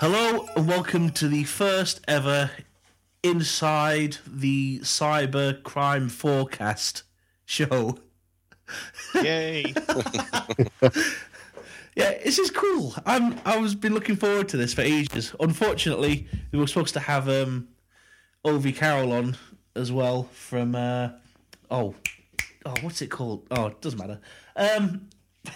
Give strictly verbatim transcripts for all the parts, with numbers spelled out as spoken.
Hello and welcome to the first ever Inside the Cyber Crime Forecast show. Yay! Yeah, this is cool. I'm. I was been looking forward to this for ages. Unfortunately, we were supposed to have um, Ovi Carroll on as well from. Uh, oh, oh, what's it called? Oh, it doesn't matter. Um,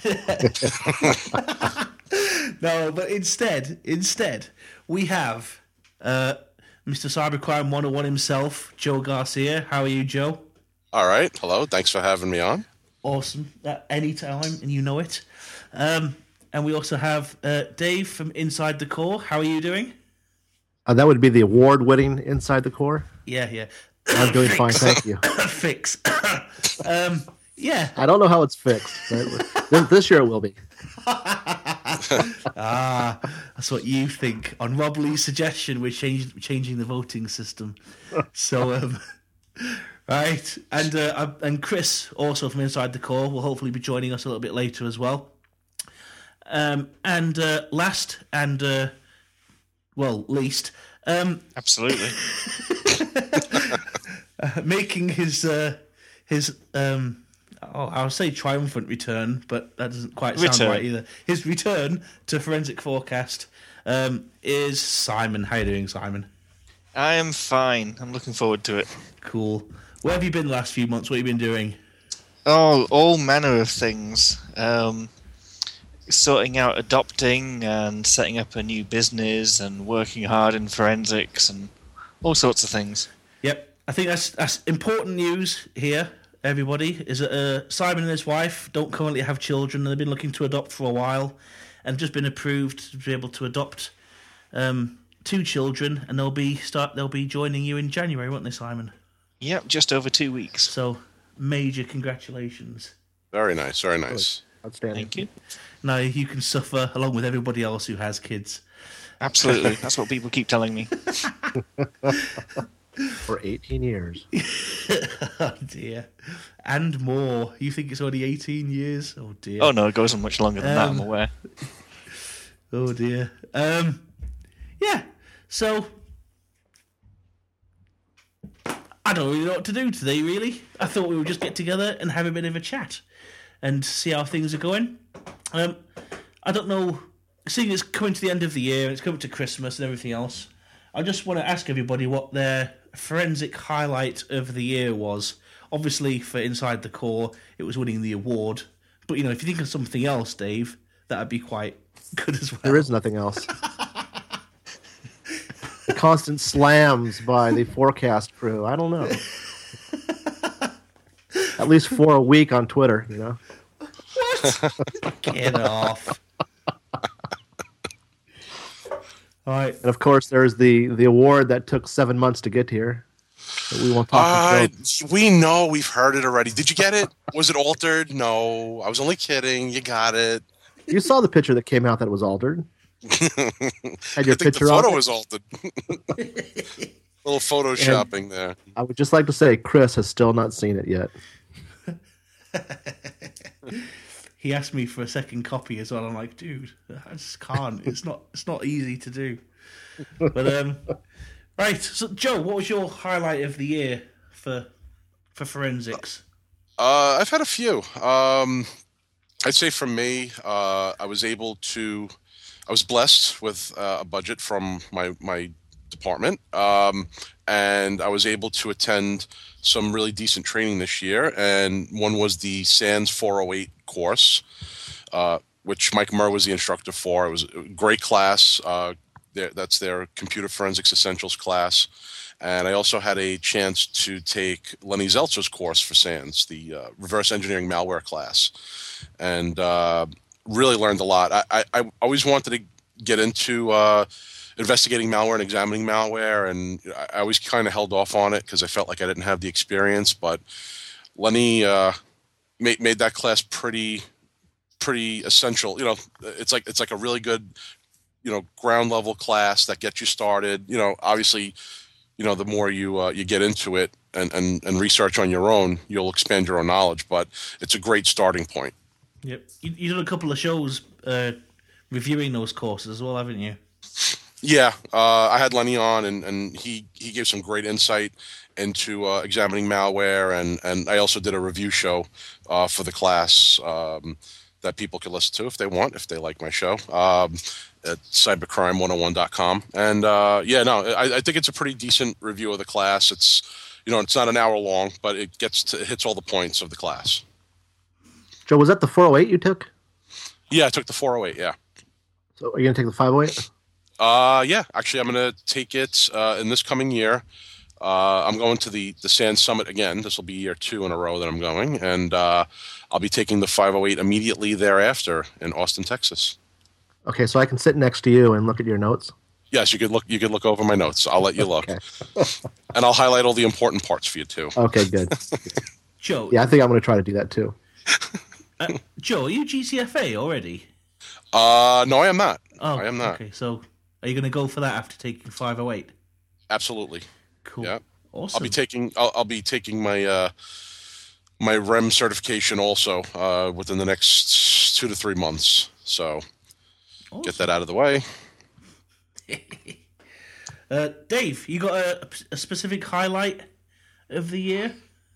no, but instead, instead, we have uh, Mister Cybercrime one oh one himself, Joe Garcia. How are you, Joe? All right. Hello. Thanks for having me on. Awesome. At any time, and you know it. Um, and we also have uh, Dave from Inside the Core. How are you doing? Uh, that would be the award-winning Inside the Core. Yeah, yeah. I'm doing fine, thank you. Fix. um, yeah. I don't know how it's fixed, but this, this year it will be. Ah, that's what you think. On Rob Lee's suggestion, we're change, changing the voting system. So, um, right. And uh, and Chris, also from Inside the Core, will hopefully be joining us a little bit later as well. Um, and uh, last and, uh, well, least... Um, Absolutely. uh, making his... Uh, his um, oh, I'll say triumphant return, but that doesn't quite sound Return. right either. His return to Forensic Forecast um, is Simon. How are you doing, Simon? I am fine. I'm looking forward to it. Cool. Where have you been the last few months? What have you been doing? Oh, all manner of things. Um, sorting out adopting and setting up a new business and working hard in forensics and all sorts of things. Yep. I think that's that's important news here, everybody, is that uh, Simon and his wife don't currently have children, and they've been looking to adopt for a while and just been approved to be able to adopt um, two children, and they'll be start they'll be joining you in January, won't they, Simon? Yep, just over two weeks. So, major congratulations. Very nice. Very nice. Outstanding. Thank you. Now you can suffer along with everybody else who has kids. Absolutely. That's what people keep telling me. For eighteen years. Oh dear. And more. You think it's only eighteen years? Oh dear. Oh, no, it goes on much longer than that, I'm Um, aware. Oh dear. Um, yeah. So I don't really know what to do today. Really, I thought we would just get together and have a bit of a chat and see how things are going. Um, I don't know. Seeing it's coming to the end of the year and it's coming to Christmas and everything else, I just want to ask everybody what their forensic highlight of the year was. Obviously, for Inside the Core, it was winning the award. But you know, if you think of something else, Dave, that'd be quite good as well. There is nothing else. The constant slams by the forecast crew. I don't know. At least four a week on Twitter, you know. What? Get off. All right. And of course, there's the, the award that took seven months to get here. That we won't talk Uh, about. we know. We've heard it already. Did you get it? Was it altered? No. I was only kidding. You got it. You saw the picture that came out that was altered. Had your I think picture the on photo it? was altered. Little photoshopping there. I would just like to say Chris has still not seen it yet. He asked me for a second copy as well. I'm like, dude, I just can't. It's not. It's not easy to do. But um, right. So, Joe, what was your highlight of the year for for forensics? Uh, I've had a few. Um, I'd say for me, uh, I was able to, I was blessed with uh, a budget from my my department, um, and I was able to attend some really decent training this year. And one was the SANS four oh eight course, uh, which Mike Murr was the instructor for. It was a great class. Uh, their, that's their Computer Forensics Essentials class. And I also had a chance to take Lenny Zeltzer's course for SANS, the uh, Reverse Engineering Malware class, and uh, really learned a lot. I, I, I always wanted to get into uh, investigating malware and examining malware, and I always kind of held off on it because I felt like I didn't have the experience. But Lenny uh, made made that class pretty pretty essential. You know, it's like it's like a really good, you know, ground level class that gets you started. You know, obviously, you know, the more you uh, you get into it and, and, and research on your own, you'll expand your own knowledge. But it's a great starting point. Yep. You, you did a couple of shows uh, reviewing those courses as well, haven't you? Yeah, uh, I had Lenny on, and, and he, he gave some great insight into uh, examining malware, and, and I also did a review show uh, for the class um, that people can listen to if they want, if they like my show, um, at cybercrime one oh one dot com. And uh, yeah, no, I, I think it's a pretty decent review of the class. It's, you know, it's not an hour long, but it gets to, it hits all the points of the class. Joe, was that the four oh eight you took? Yeah, I took the four oh eight, yeah. So are you going to take the five oh eight? Uh, yeah, actually, I'm going to take it uh, in this coming year. Uh, I'm going to the, the SANS Summit again. This will be year two in a row that I'm going. And uh, I'll be taking the five oh eight immediately thereafter in Austin, Texas. Okay, so I can sit next to you and look at your notes? Yes, you could look You could look over my notes. I'll let you look. Okay. And I'll highlight all the important parts for you, too. Okay, good. Joe, Yeah, I think I'm going to try to do that, too. uh, Joe, are you G C F A already? Uh, no, I am not. Oh, I am not. Okay, so are you going to go for that after taking five oh eight? Absolutely. Cool. Yeah. Awesome. I'll be taking I'll, I'll be taking my uh, my R E M certification also uh, within the next two to three months. So Awesome. get that out of the way. uh, Dave, you got a, a specific highlight of the year?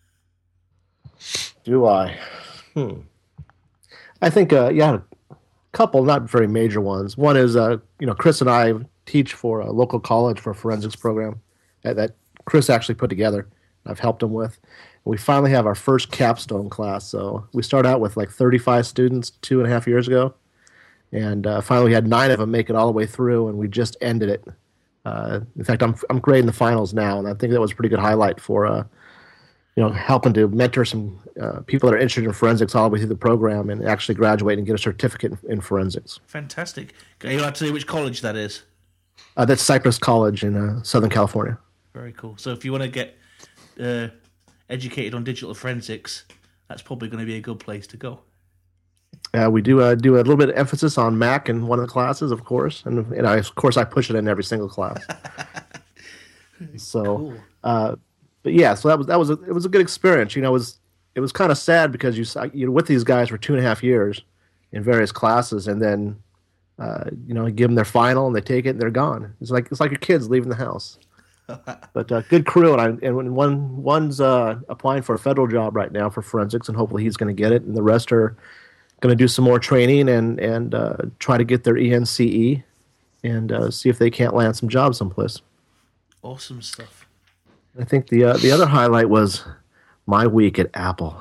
Do I? Hmm. I think, uh, yeah, a couple, not very major ones. One is, uh, you know, Chris and I teach for a local college for a forensics program that, that Chris actually put together. I've helped him with. We finally have our first capstone class. So we started out with like thirty-five students two and a half years ago. And uh, finally we had nine of them make it all the way through, and we just ended it. Uh, in fact, I'm I'm grading the finals now, and I think that was a pretty good highlight for uh, you know, helping to mentor some uh, people that are interested in forensics all the way through the program and actually graduate and get a certificate in, in forensics. Fantastic. Are you allowed to say which college that is? Uh, that's Cypress College in uh, Southern California. Very cool. So if you want to get uh, educated on digital forensics, that's probably going to be a good place to go. Uh, we do uh, do a little bit of emphasis on Mac in one of the classes, of course, and, and I, of course I push it in every single class. So, Cool. uh, but yeah, so that was that was a, it was a good experience. You know, it was it was kind of sad because you you know with these guys for two and a half years in various classes, and then uh, you know you give them their final and they take it and they're gone. It's like it's like your kids leaving the house. But uh, good crew, and I and when one one's uh, applying for a federal job right now for forensics, and hopefully he's going to get it, and the rest are going to do some more training and and uh, try to get their E N C E and uh, see if they can't land some jobs someplace. Awesome stuff. I think the uh, the other highlight was my week at Apple.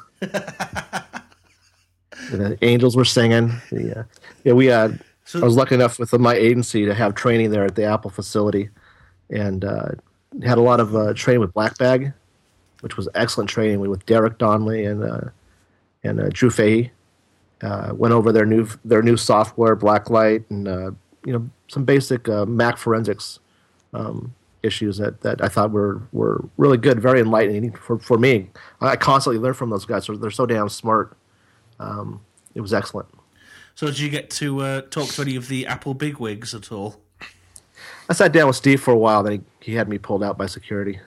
The Angels were singing. The, uh, yeah, we uh, So- I was lucky enough with my agency to have training there at the Apple facility, and uh, had a lot of uh, training with Black Bag, which was excellent training with Derek Donnelly and uh, and uh, Drew Fahey. Uh, went over their new their new software, Blacklight, and uh, you know some basic uh, Mac forensics um, issues that, that I thought were, were really good, very enlightening for, for me. I constantly learn from those guys. So they're so damn smart. Um, it was excellent. So did you get to uh, talk to any of the Apple bigwigs at all? I sat down with Steve for a while, then he, he had me pulled out by security.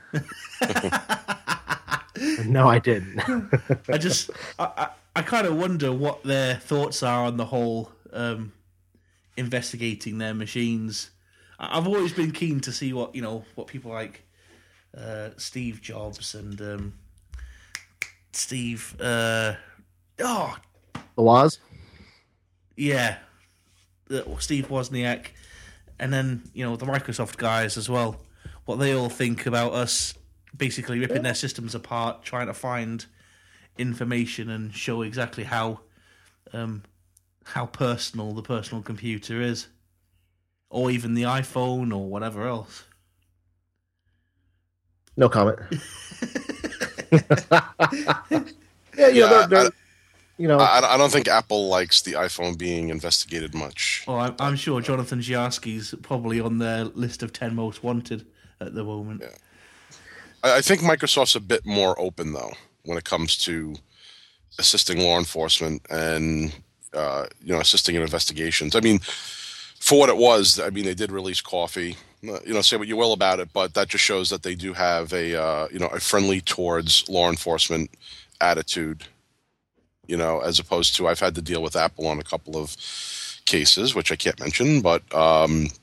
No, I didn't. I just, I, I, I kind of wonder what their thoughts are on the whole um, investigating their machines. I- I've always been keen to see what, you know, what people like uh, Steve Jobs and um, Steve, uh, oh, The Woz? yeah, the, Steve Wozniak, and then, you know, the Microsoft guys as well, what they all think about us basically ripping their systems apart, trying to find information and show exactly how um, how personal the personal computer is, or even the iPhone or whatever else. No comment. Yeah, you Yeah, know, they're, they're, I- you know, I, I don't think Apple likes the iPhone being investigated much. Well, I'm, I'm sure Jonathan Giarski's probably on their list of ten most wanted at the moment. Yeah. I, I think Microsoft's a bit more open, though, when it comes to assisting law enforcement and uh, you know assisting in investigations. I mean, for what it was, I mean, they did release Coffee. Uh, You know, say what you will about it, but that just shows that they do have a uh, you know a friendly towards law enforcement attitude. You know, as opposed to I've had to deal with Apple on a couple of cases, which I can't mention, but um,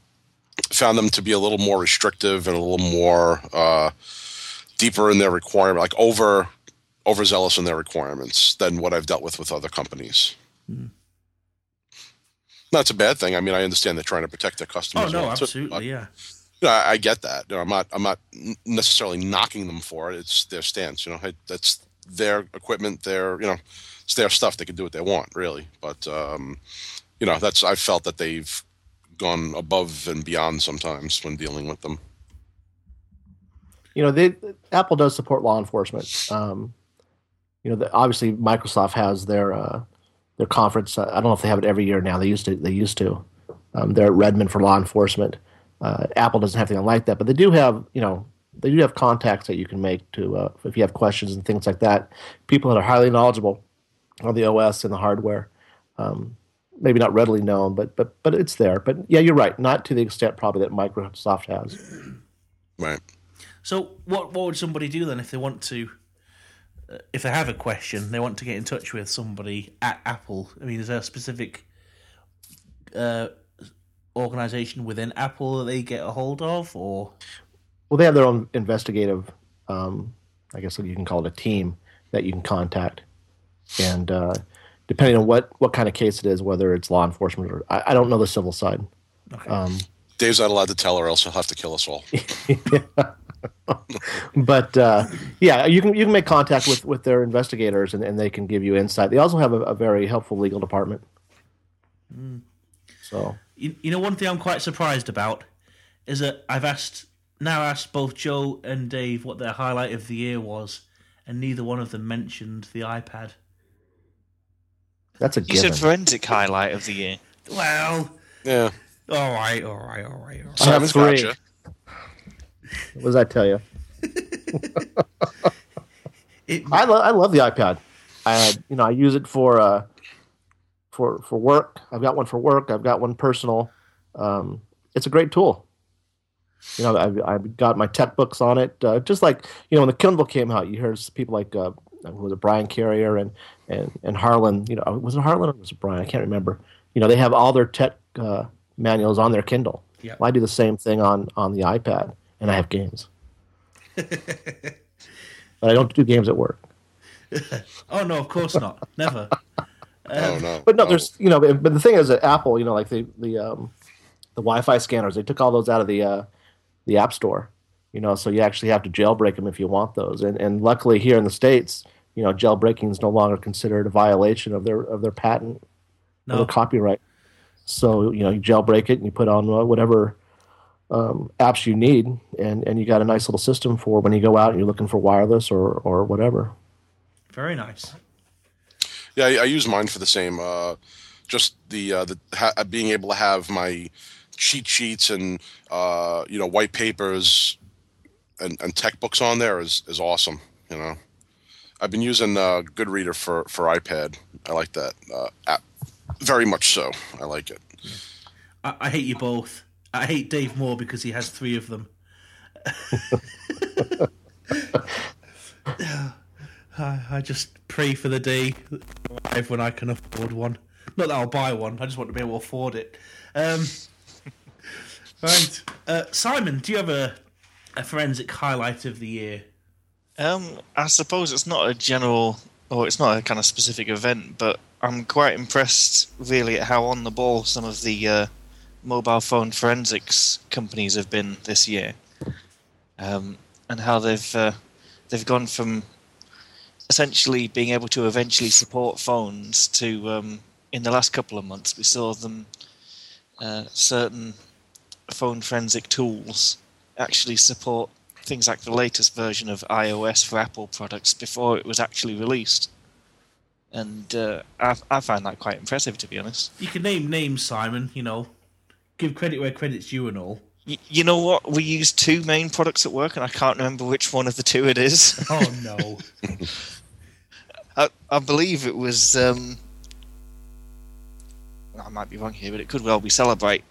found them to be a little more restrictive and a little more uh, deeper in their requirement, like over overzealous in their requirements than what I've dealt with with other companies. Mm. That's a bad thing. I mean, I understand they're trying to protect their Oh customers. no, well, too, absolutely, but, yeah. you know, I, I get that. You know, I'm not. I'm not necessarily knocking them for it. It's their stance. You know, it, that's their equipment. Their, you know, it's their stuff. They can do what they want, really. But um, you know, that's. I felt that they've gone above and beyond sometimes when dealing with them. You know, they Apple does support law enforcement. Um, you know, the, obviously Microsoft has their uh, their conference. Uh, I don't know if they have it every year now. They used to. They used to. Um, they're at Redmond for law enforcement. Uh, Apple doesn't have anything like that, but they do have, you know, they do have contacts that you can make to uh, if you have questions and things like that. People that are highly knowledgeable on the O S and the hardware. Um, maybe not readily known, but but but it's there. But yeah, you're right. Not to the extent probably that Microsoft has. Right. So what what would somebody do then if they want to, uh, if they have a question, they want to get in touch with somebody at Apple? I mean, is there a specific uh, organization within Apple that they get a hold of, or? Well, they have their own investigative, um, I guess you can call it a team that you can contact. And uh, depending on what, what kind of case it is, whether it's law enforcement or I, I don't know the civil side. Okay. Um, Dave's not allowed to tell, or else he'll have to kill us all. But uh, yeah, you can you can make contact with, with their investigators, and, and they can give you insight. They also have a, a very helpful legal department. Mm. So You, you know, one thing I'm quite surprised about is that I've asked now asked both Joe and Dave what their highlight of the year was, and neither one of them mentioned the iPad. that's a You given. said forensic highlight of the year. Well, Yeah. all right, all right, all right, all right. I have Simon's three. gotcha. What does that tell you? It, I, lo- I love the iPad. I you know I use it for uh, for for work. I've got one for work. I've got one personal. Um, it's a great tool. You know, I've, I've got my tech books on it. Uh, just like you know, when the Kindle came out, you heard people like uh, who was it Brian Carrier and and and Harlan. You know, was it Harlan or was it Brian? I can't remember. You know, they have all their tech uh, manuals on their Kindle. Yeah. Well, I do the same thing on on the iPad, and I have games. But I don't do games at work. oh no, of course not, never. Oh no. But no, there's you know, but but the thing is that Apple, you know, like the the um, the Wi-Fi scanners, they took all those out of the uh, the App Store, you know, so you actually have to jailbreak them if you want those. And and luckily here in the States, you know, jailbreaking is no longer considered a violation of their of their patent or No, their copyright. So you know, you jailbreak it and you put on uh, whatever um, apps you need, and and you got a nice little system for when you go out and you're looking for wireless or or whatever. very nice. Yeah, I, I use mine for the same. Uh, just the uh, the ha- being able to have my cheat sheets and uh, you know white papers and, and tech books on there is, is awesome. You know, I've been using uh, Goodreader for, for iPad. I like that uh, app very much. So I like it. I, I hate you both. I hate Dave more because he has three of them. I, I just pray for the day arrive when I can afford one. Not that I'll buy one. I just want to be able to afford it. Um, right, uh, Simon, do you have a a forensic highlight of the year? Um, I suppose it's not a general, or it's not a kind of specific event, but I'm quite impressed, really, at how on the ball some of the uh, mobile phone forensics companies have been this year, um, and how they've uh, they've gone from essentially being able to eventually support phones to, um, in the last couple of months, we saw them uh, certain phone forensic tools actually support things like the latest version of iOS for Apple products before it was actually released. And uh, I, I find that quite impressive, to be honest. You can name names, Simon. You know, give credit where credit's due and all. Y- you know what? We use two main products at work, and I can't remember which one of the two it is. Oh no. I, I believe it was... Um, I might be wrong here, but it could well be Celebrate.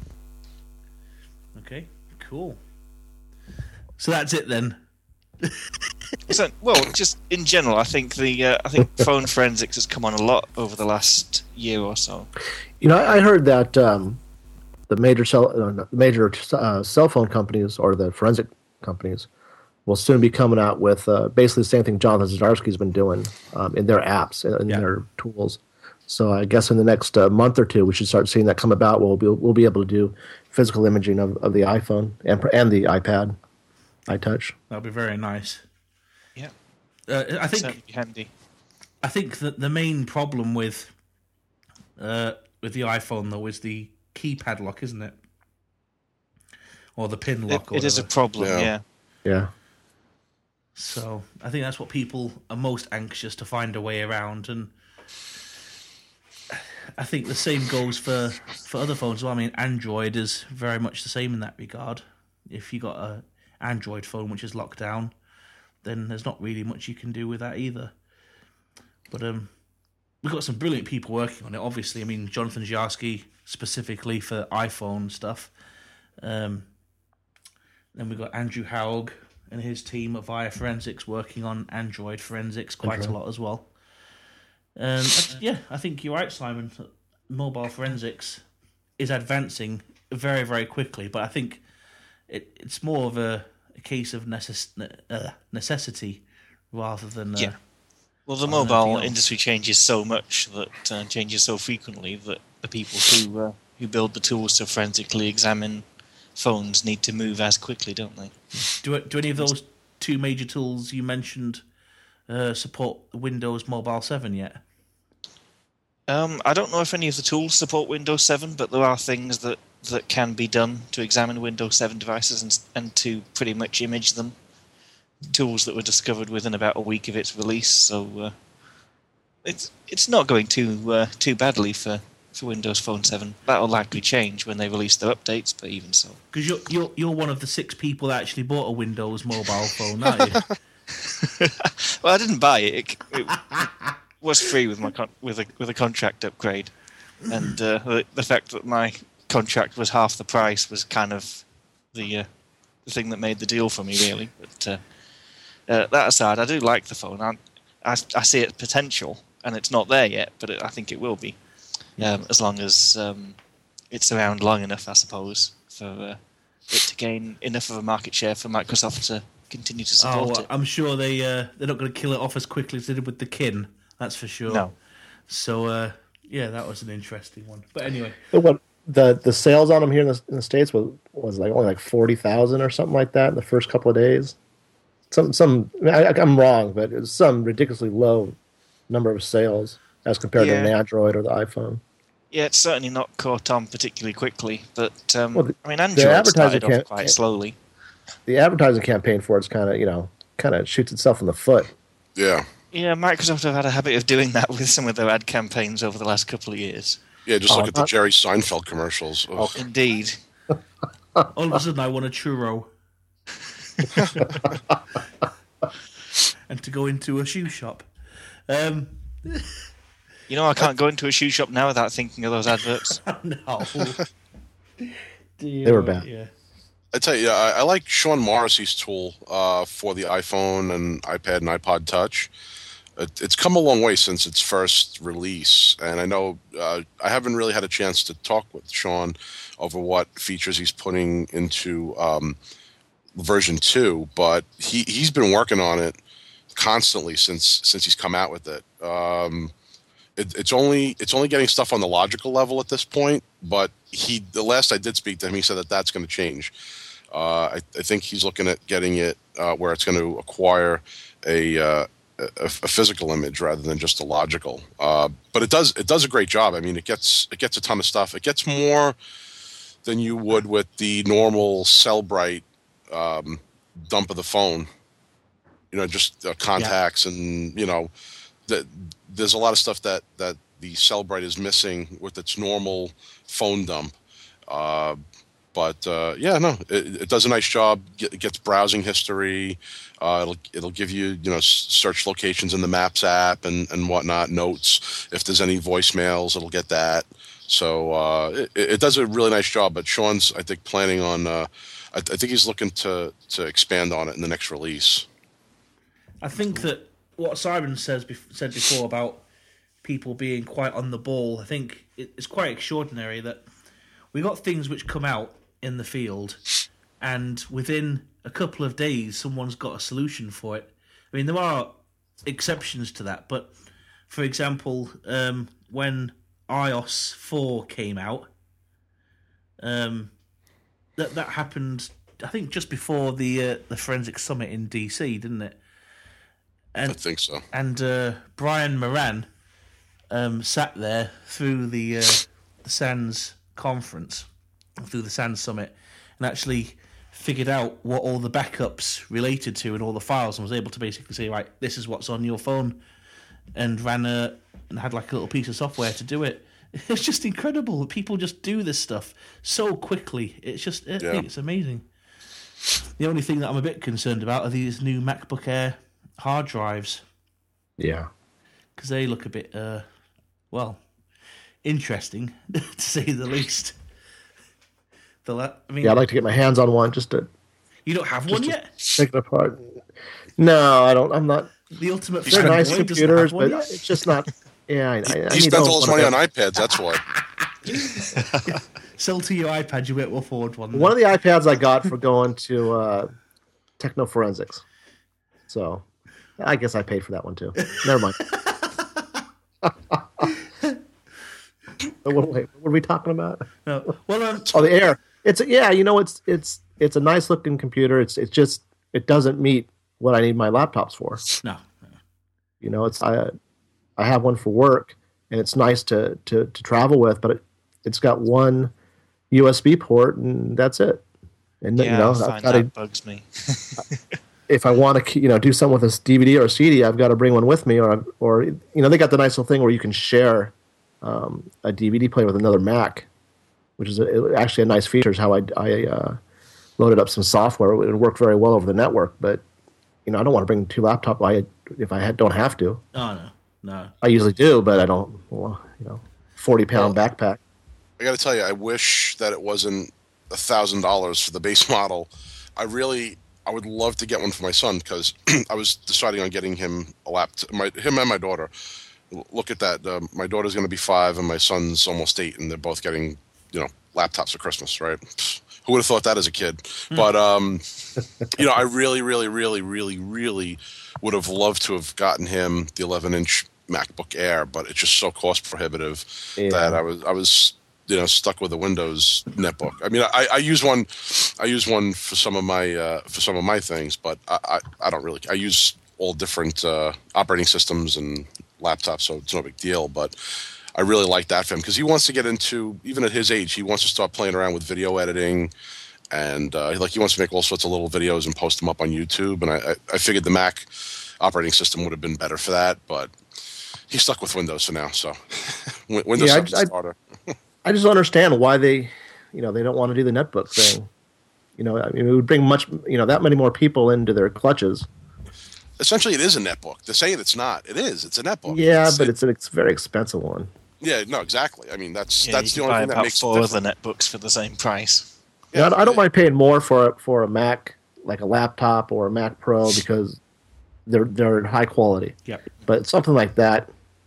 Okay, cool. So that's it then. So, well, just in general, I think the uh, I think phone forensics has come on a lot over the last year or so. You know, I I heard that um, the major cell uh, the major uh, cell phone companies or the forensic companies will soon be coming out with uh, basically the same thing Jonathan Zdarsky's been doing um, in their apps and in Yeah. their tools. So I guess in the next uh, month or two, we should start seeing that come about. We'll be we'll be able to do physical imaging of, of the iPhone and and the iPad, iTouch. That'll be very nice. Yeah, Uh, I think that'd be handy. I think that the main problem with uh, with the iPhone though is the keypad lock, isn't it? Or the pin It, lock. or it is a whatever. problem. Yeah. Yeah. Yeah. So I think that's what people are most anxious to find a way around, and I think the same goes for, for other phones as well. I mean, Android is very much the same in that regard. If you got a Android phone which is locked down, then there's not really much you can do with that either. But um, we've got some brilliant people working on it. Obviously, I mean, Jonathan Zdarsky specifically for iPhone stuff. Um, then we've got Andrew Haug and his team at Via Forensics working on Android forensics quite a lot as well. And uh, yeah, I think you're right, Simon. Mobile forensics is advancing very, very quickly, but I think it, it's more of a, a case of necess- uh, necessity rather than. Uh, Yeah. Well, the Oh, nothing mobile else. industry changes so much that uh, changes so frequently that the people who uh, who build the tools to forensically examine phones need to move as quickly, don't they? Do do any of those two major tools you mentioned uh, support Windows Mobile seven yet? Um, I don't know if any of the tools support Windows seven, but there are things that, that can be done to examine Windows seven devices and and to pretty much image them. Tools that were discovered within about a week of its release, so uh, it's it's not going too uh, too badly for, for Windows Phone seven. That'll likely change when they release their updates, but even so. Because you're, you're you're one of the six people that actually bought a Windows mobile phone, aren't you? Well, I didn't buy it. It, it was free with my con- with a with a contract upgrade, and uh, the, the fact that my contract was half the price was kind of the uh, the thing that made the deal for me, really. But uh, uh, that aside, I do like the phone. I, I I see its potential, and it's not there yet, but it, I think it will be, um, as long as um, it's around long enough, I suppose, for uh, it to gain enough of a market share for Microsoft to continue to Oh, support well, it. I'm sure they uh, they're not going to kill it off as quickly as they did with the Kin. That's for sure. No. So uh, yeah, that was an interesting one. But anyway, But what the the sales on them here in the, in the States was was like only like forty thousand or something like that in the first couple of days. Some some I mean, I, I'm wrong, but it was some ridiculously low number of sales as compared Yeah. to an Android or the iPhone. Yeah, it's certainly not caught on particularly quickly, but um, Well, the- I mean, the Android advertising started off can't- quite slowly. The advertising campaign for it's kind of you know kind of shoots itself in the foot. Yeah. Yeah, Microsoft have had a habit of doing that with some of their ad campaigns over the last couple of years. Yeah, just Oh, look at the not- Jerry Seinfeld commercials. Ugh. Indeed. all of a sudden I want a churro. And to go into a shoe shop. Um, You know, I can't go into a shoe shop now without thinking of those adverts. no. They were bad. Yeah. I tell you, I, I like Sean Morrissey's tool uh, for the iPhone and iPad and iPod Touch. It, it's come a long way since its first release, and I know uh, I haven't really had a chance to talk with Sean over what features he's putting into um, version two, but he he's been working on it constantly since since he's come out with it. Um, it it's only it's only getting stuff on the logical level at this point, but he the last I did speak to him, he said that that's going to change. Uh, I, I think he's looking at getting it uh, where it's going to acquire a, uh, a a physical image rather than just a logical. Uh, but it does it does a great job. I mean, it gets it gets a ton of stuff. It gets more than you would with the normal Cellbrite um, dump of the phone. You know, just uh, contacts and you know, the, there's a lot of stuff that that the Cellbrite is missing with its normal phone dump. Uh, But uh, yeah, no, it, it does a nice job. It gets browsing history. Uh, it'll it'll give you you know s- search locations in the Maps app and, and whatnot. Notes if there's any voicemails, it'll get that. So uh, it, it does a really nice job. But Sean's I think planning on. Uh, I, I think he's looking to to expand on it in the next release. I think that what Simon says bef- said before about people being quite on the ball, I think it- it's quite extraordinary that we got things which come out in the field, and within a couple of days, someone's got a solution for it. I mean, there are exceptions to that, but for example, um, when iOS four came out, um, that that happened, I think, just before the uh, the Forensic Summit in D C, didn't it? And, I think so. And uh, Brian Moran um, sat there through the uh, the SANS conference, through the SANS Summit, and actually figured out what all the backups related to and all the files, and was able to basically say, right, this is what's on your phone, and ran a, and had like a little piece of software to do it. It's just incredible. People just do this stuff so quickly. It's just, I Yeah. think it's amazing. The only thing that I'm a bit concerned about are these new MacBook Air hard drives, Yeah. because they look a bit, uh, well, interesting to say the least. The la- I mean, Yeah, I'd like to get my hands on one just to you don't have one to- yet. take it apart. No, I don't. I'm not. The ultimate They're fanboy nice doesn't computers, have one but yet. it's just not. Yeah, I, I, I He need spent to all his own money one on of iPads. That's why. Sell to your iPad, you won't afford one. One of the iPads I got for going to uh, Techno Forensics. So I guess I paid for that one too. Never mind. what, wait, what are we talking about? No. Well, um, Oh, the Air. It's a, yeah, you know, it's it's it's a nice looking computer. It's it's just it doesn't meet what I need my laptops for. no. You know, it's I I have one for work, and it's nice to to, to travel with, but it, it's got one U S B port, and that's it. And Yeah, you know, I I've find got that to, bugs me. if I want to, you know, do something with this D V D or C D, I've got to bring one with me, or or you know, they got the nice little thing where you can share um, a D V D player with another Mac, which is a, actually a nice feature. Is how I I uh, loaded up some software. It would work very well over the network, but you know, I don't want to bring two laptops. I if I had, don't have to. Oh, no. No. I usually do, but I don't. Well, you know, forty pound Well, backpack. I got to tell you, I wish that it wasn't a thousand dollars for the base model. I really, I would love to get one for my son because I was deciding on getting him a laptop. My him and my daughter. Look at that. Uh, my daughter's going to be five, and my son's almost eight, and they're both getting, you know, laptops for Christmas, right? Pfft, who would have thought that as a kid? But um, you know, I really, really, really, really, really would have loved to have gotten him the eleven inch MacBook Air, but it's just so cost prohibitive Yeah. that I was I was you know stuck with a Windows netbook. I mean, I, I use one I use one for some of my uh, for some of my things, but I, I, I don't really I use all different uh, operating systems and laptops, so it's no big deal. But I really like that for him because he wants to get into, even at his age, he wants to start playing around with video editing. And uh, like he wants to make all sorts of little videos and post them up on YouTube. And I, I, I figured the Mac operating system would have been better for that, but he's stuck with Windows for now. So Win- Windows Yeah, I- is the I- starter. I just don't understand why they, you know, they don't want to do the netbook thing. You know, I mean, it would bring much, you know, that many more people into their clutches. Essentially, it is a netbook. They're saying it's not. It is. It's a netbook. Yeah, It's- but it- it's an it's a very expensive one. yeah, no, exactly. I mean, that's Yeah, that's you the can only buy thing that about makes four it of the different. netbooks for the same price. Yeah, I, I don't mind paying more for a, for a Mac, like a laptop or a Mac Pro, because they're they're high quality. Yep. But something like that,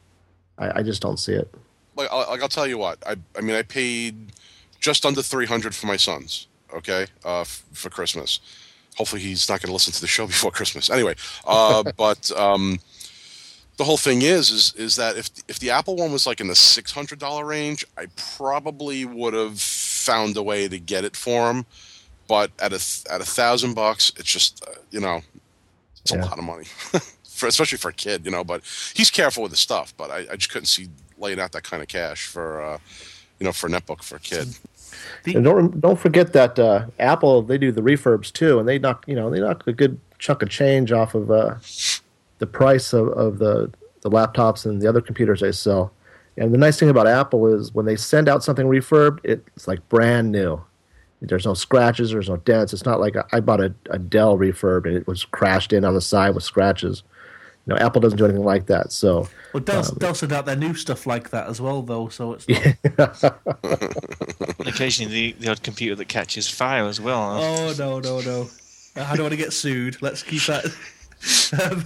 I, I just don't see it. Like, I'll, like I'll tell you what. I I mean, I paid just under three hundred for my sons. Okay, uh, f- for Christmas. Hopefully, he's not going to listen to the show before Christmas. Anyway, uh, but um, the whole thing is, is is that if if the Apple one was like in the six hundred dollar range, I probably would have found a way to get it for him. But at a th- at a thousand bucks, it's just uh, you know, it's Yeah. a lot of money, for especially for a kid, you know. But he's careful with his stuff. But I, I just couldn't see laying out that kind of cash for uh, you know for a netbook for a kid. The, And don't don't forget that uh, Apple, they do the refurbs too, and they knock you know they knock a good chunk of change off of uh, the price of, of the the laptops and the other computers they sell. And the nice thing about Apple is when they send out something refurbed, it's like brand new. There's no scratches, there's no dents. It's not like I bought a, a Dell refurb and it was crashed in on the side with scratches. You know, Apple doesn't do anything like that. So well, Dell, um, Dell sent out their new stuff like that as well, though. So it's not, And occasionally the, the odd computer that catches fire as well. oh no, no, no! I don't want to get sued. Let's keep that. um,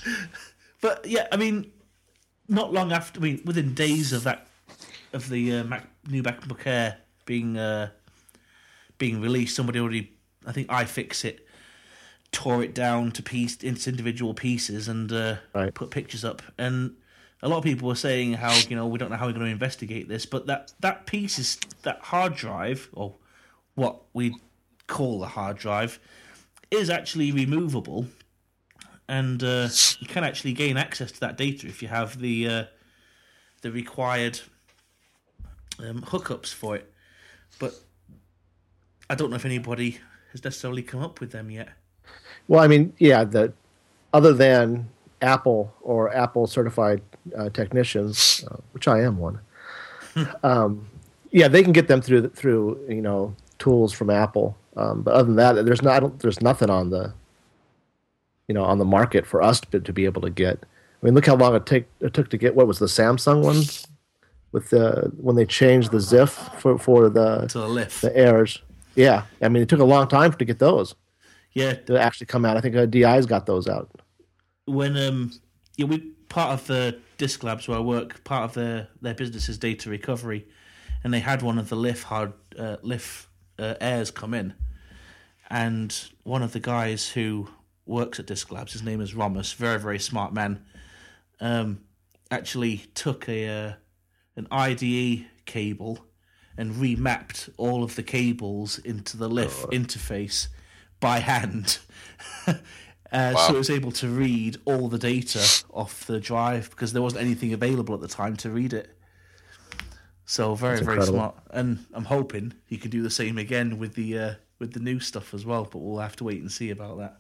but yeah, I mean, not long after, I mean, within days of that, of the uh, Mac, new MacBook Air being uh, being released. Somebody already, I think iFixit, tore it down to piece into individual pieces and uh, Right. put pictures up. And a lot of people were saying how, you know, we don't know how we're going to investigate this, but that that piece is that hard drive, or what we call a hard drive, is actually removable, and uh, you can actually gain access to that data if you have the uh, the required um, hookups for it. But I don't know if anybody has necessarily come up with them yet. Well, I mean, yeah, the other than Apple or Apple certified uh, technicians, uh, which I am one, um, yeah, they can get them through through you know tools from Apple. Um, but other than that, there's not I don't, there's nothing on the you know on the market for us to, to be able to get. I mean, look how long it take it took to get what was the Samsung one with the when they changed the Z I F for for the To the lift. the Airs. Yeah, I mean, it took a long time to get those Yeah, to actually come out. I think uh, D I's got those out. when um yeah, we part of the Disk Labs where I work, part of their their business is data recovery, and they had one of the L I F hard uh, L I F uh, Airs come in, and one of the guys who works at Disk Labs, his name is Romus, very very smart man, um, actually took a uh, an I D E cable and remapped all of the cables into the L I F interface by hand. uh, Wow. So it was able to read all the data off the drive because there wasn't anything available at the time to read it. So very, That's very incredible. smart. And I'm hoping he can do the same again with the uh, with the new stuff as well, but we'll have to wait and see about that.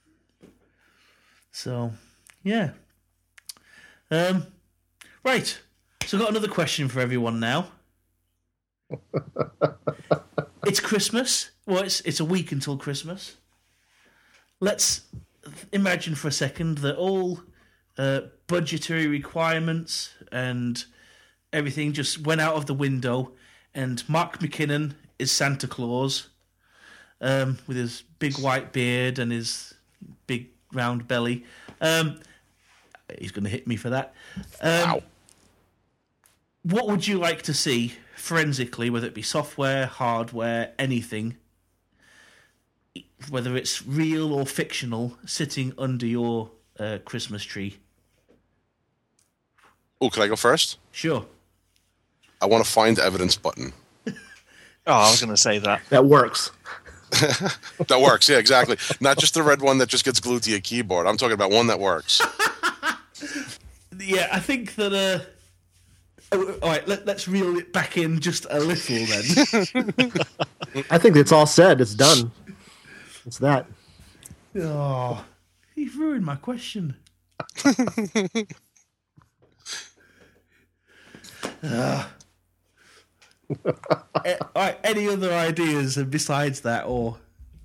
So, yeah. Um, right. So I've got another question for everyone now. It's Christmas. Well, it's it's a week until Christmas. Let's imagine for a second that all uh, budgetary requirements and everything just went out of the window, and Mark McKinnon is Santa Claus um, with his big white beard and his big round belly. Um, he's going to hit me for that. Um, Wow. What would you like to see forensically, whether it be software, hardware, anything, whether it's real or fictional, sitting under your uh, Christmas tree? Oh, can I go first? Sure. I want to find evidence button. Oh, I was going to say that. That works. That works. Yeah, exactly. Not just the red one that just gets glued to your keyboard. I'm talking about one that works. Yeah, I think that. Uh, oh, all right, let, let's reel it back in just a little then. I think it's all said. It's done. It's that. Oh, you've ruined my question. Ah. Eh, all right, any other ideas besides that, or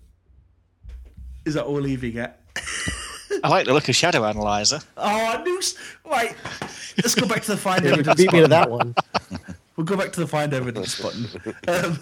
is that all we're leaving at? I like the look of Shadow Analyzer. Oh, I knew. s- Right, let's go back to the find You evidence beat me to button. that one. We'll go back to the find evidence button. Um,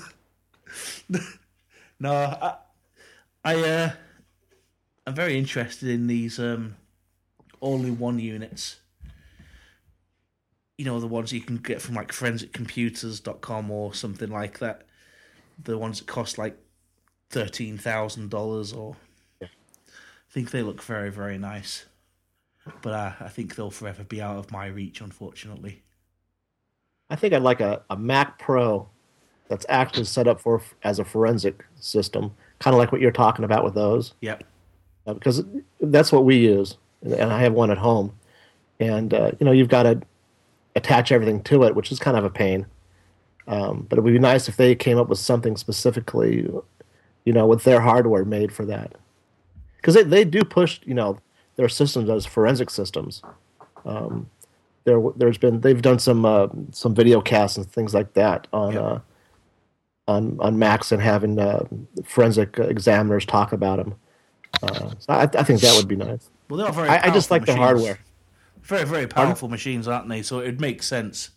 no, I, I, uh, I'm very interested in these um, all-in-one units. You know, the ones you can get from like forensic computers dot com or something like that. The ones that cost like thirteen thousand dollars, or I think they look very, very nice. But uh, I think they'll forever be out of my reach, unfortunately. I think I'd like a, a Mac Pro that's actually set up for as a forensic system, kind of like what you're talking about with those, Yep. uh, because that's what we use, and I have one at home. And uh, you know, you've got to attach everything to it, which is kind of a pain. Um, but it would be nice if they came up with something specifically, you know, with their hardware made for that, because they they do push, you know, their systems as forensic systems. Um, there, there's been they've done some uh, some video casts and things like that on Yep. uh, on on Macs and having uh, forensic examiners talk about them. Uh, so I, I think that would be nice. Well, they're very. I, I just powerful like the machines. hardware. Very, very powerful machines, aren't they? So it would make sense.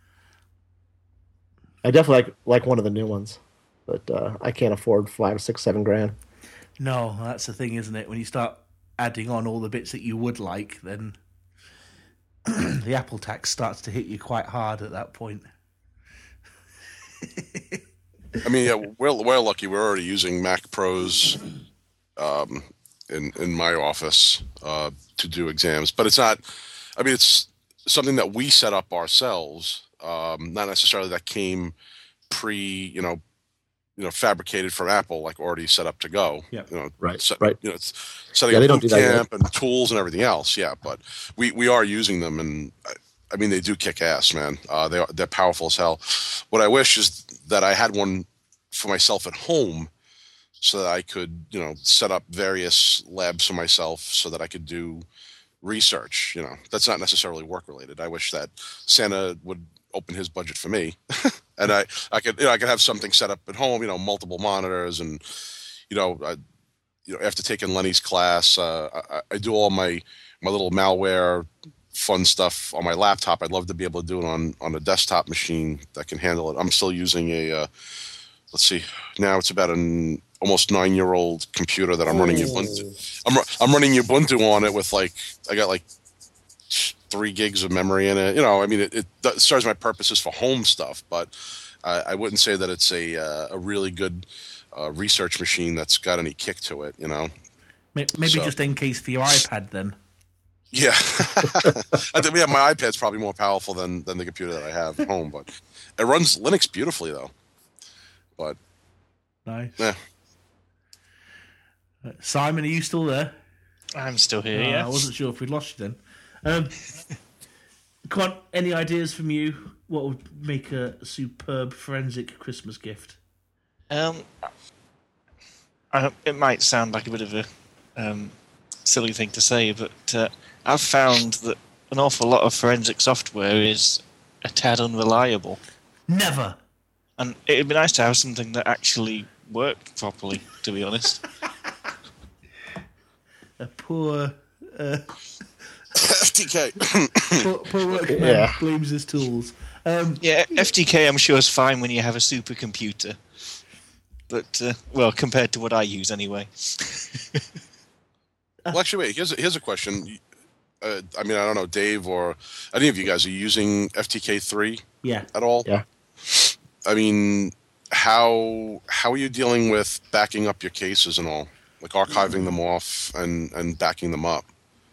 I definitely like like one of the new ones, but uh, I can't afford five, six, seven grand. No, that's the thing, isn't it? When you start adding on all the bits that you would like, then the Apple tax starts to hit you quite hard at that point. I mean, yeah, we're we're lucky. We're already using Mac Pros um, in in my office uh, to do exams, but it's not. I mean, it's something that we set up ourselves, um, not necessarily that came pre, you know, you know, fabricated from Apple, like already set up to go. Yeah. You know, Right, set, right. You know, it's setting Yeah, they up don't boot do that yet. camp and tools and everything else. Yeah, but we, we are using them, and I, I mean, they do kick ass, man. Uh, they are, they're powerful as hell. What I wish is that I had one for myself at home, so that I could, you know, set up various labs for myself, so that I could do research. You know, that's not necessarily work related. I wish that Santa would open his budget for me, and I, I could, you know, I could have something set up at home. You know, multiple monitors, and you know, I, you know, after taking Lenny's class, uh, I, I do all my my little malware fun stuff on my laptop. I'd love to be able to do it on on a desktop machine that can handle it. I'm still using a, uh, let's see, now it's about an almost nine year old computer that I'm running Ubuntu. I'm I'm running Ubuntu on it with like I got like three gigs of memory in it. You know, I mean, it, it serves my purposes for home stuff, but I, I wouldn't say that it's a uh, a really good uh, research machine that's got any kick to it. You know, Maybe So- just in case for your iPad then. yeah. I think yeah, my iPad's probably more powerful than than the computer that I have at home, but it runs Linux beautifully though. But Nice. yeah, Uh, Simon, are you still there? I'm still here, Uh, yeah. I wasn't sure if we'd lost you then. Um, come on, any ideas from you? What would make a superb forensic Christmas gift? Um, I, it might sound like a bit of a um, silly thing to say, but uh, I've found that an awful lot of forensic software is a tad unreliable. Never. And it'd be nice to have something that actually worked properly, to be honest. A poor, uh, F T K. poor, poor workman Yeah. blames his tools. Um, Yeah, F T K I'm sure is fine when you have a supercomputer. But, uh, well, compared to what I use anyway. Well, actually, wait. Here's a, here's a question. Uh, I mean, I don't know, Dave or any of you guys, are you using F T K three yeah. at all? Yeah. I mean, how how are you dealing with backing up your cases and all, like archiving them off and and backing them up?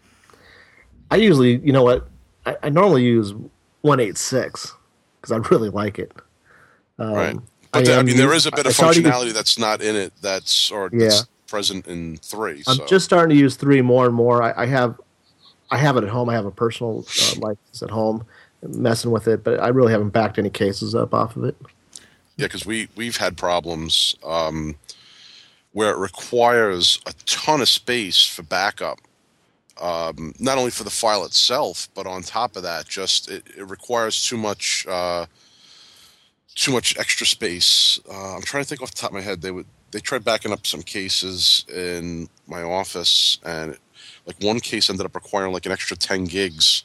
I usually, you know what, I, I normally use one eighty-six because I really like it. Um, Right. But there, I am mean, there use- is a bit I of started to use- functionality that's not in it. That's or Yeah. that's present in three. I'm so. just starting to use three more and more. I, I have, I have it at home. I have a personal uh, license at home, messing with it, but I really haven't backed any cases up off of it. Yeah, because we we've had problems um, where it requires a ton of space for backup. Um, not only for the file itself, but on top of that, just it, it requires too much uh, too much extra space. Uh, I'm trying to think off the top of my head. They would they tried backing up some cases in my office, and it, like one case ended up requiring like an extra ten gigs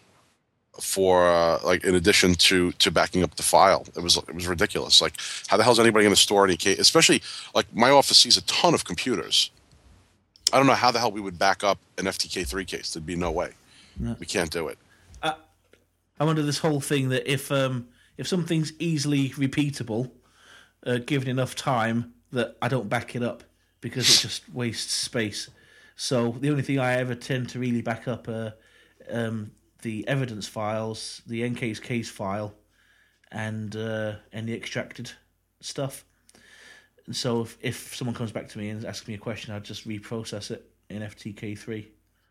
for uh, like in addition to to backing up the file. It was it was ridiculous. Like, how the hell is anybody going to store any case? Especially like my office sees a ton of computers. I don't know how the hell we would back up an F T K three case. There'd be no way. No. We can't do it. I'm under this whole thing that if um, if something's easily repeatable, uh, given enough time, that I don't back it up because it just wastes space. So the only thing I ever tend to really back up are um, the evidence files, the N K's case file, and uh, any extracted stuff. And so if, if someone comes back to me and asks me a question, I'd just reprocess it in F T K three.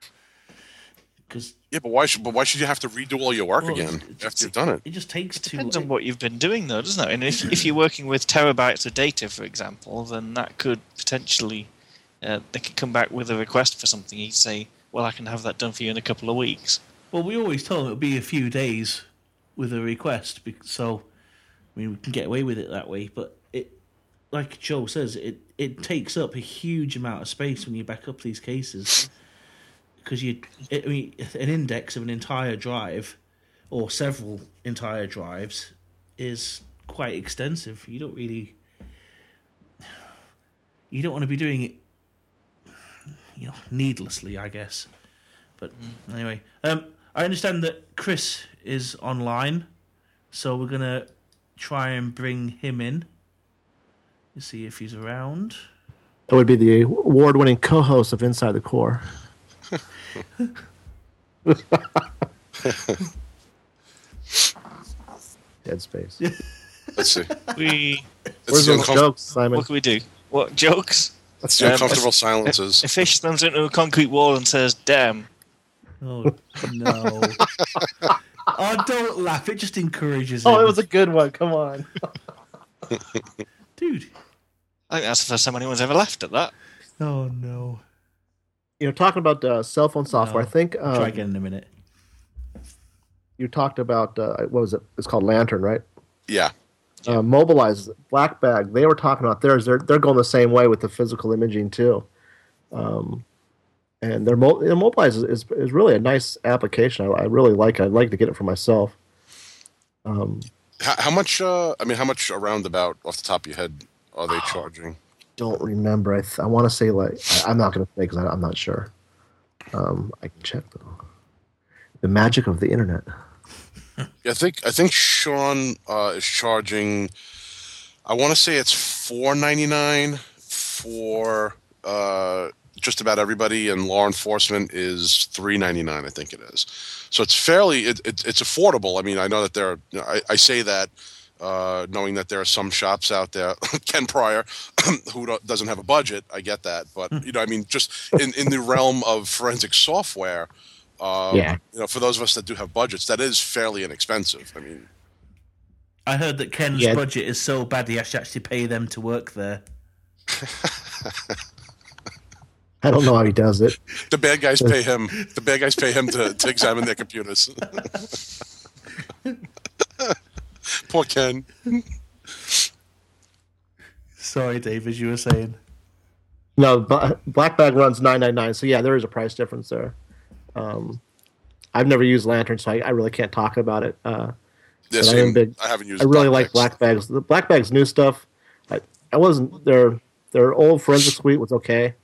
Because Yeah, but why should but why should you have to redo all your work Well, again it's- it's- after you've done it? it just takes too Depends long. on what you've been doing, though, doesn't it? And if, if you're working with terabytes of data, for example, then that could potentially... Uh, they could come back with a request for something. You'd say, well, I can have that done for you in a couple of weeks. Well, we always tell them it'll be a few days with a request, bec- so I mean we can get away with it that way. But it, like Joe says, it it takes up a huge amount of space when you back up these cases because you, it, I mean, an index of an entire drive or several entire drives is quite extensive. You don't really, you don't want to be doing it, you know, needlessly, I guess. But anyway, um, I understand that Chris is online, so we're gonna try and bring him in. Let's see if he's around. That would be the award-winning co-host of Inside the Core. Dead space. Let's see. We. Where's the those uncomf- jokes, Simon? What can we do? What jokes? That's the Um, uncomfortable if- silences. A fish slams into a concrete wall and says, "Damn." Oh no! Oh, don't laugh. It just encourages. Oh, him. it was a good one. Come on. dude. I think that's the first time anyone's ever laughed at that. Oh no! You know, talking about uh, cell phone software, No. I think I'll um, try again in a minute. you talked about uh, what was it? It's called Lantern, right? Yeah. Uh, Mobilize, Black Bag. They were talking about theirs. They're they're going the same way with the physical imaging too. Um, and their mo- you know, Mobilize is, is is really a nice application. I, I really like it. I'd like to get it for myself. Um, How, how much? Uh, I mean, how much around about off the top of your head are they charging? don't remember. I th- I want to say like I, I'm not going to say because I'm not sure. Um, I can check though. The magic of the internet. Yeah, I think I think Sean uh, is charging. I want to say it's four ninety nine for uh, just about everybody, and law enforcement is three ninety nine. I think it is. So it's fairly it, it, it's affordable. I mean, I know that there. Are, you know, I, I say that uh, knowing that there are some shops out there, Ken Pryor, who do- doesn't have a budget. I get that, but you know, I mean, just in, in the realm of forensic software. Um, Yeah. You know, for those of us that do have budgets, that is fairly inexpensive. I mean, I heard that Ken's Yeah. budget is so bad he has to actually pay them to work there. I don't know how he does it. the bad guys pay him. The bad guys pay him to, to examine their computers. Poor Ken. Sorry, Dave, as you were saying. No, Ba- Black Bag runs nine nine nine. So yeah, there is a price difference there. Um, I've never used Lantern, so I, I really can't talk about it. Uh, Yeah, But I same. am big- I haven't used. I really Black like Black Bags. The Black Bag's new stuff. I, I wasn't their their old forensic suite was okay.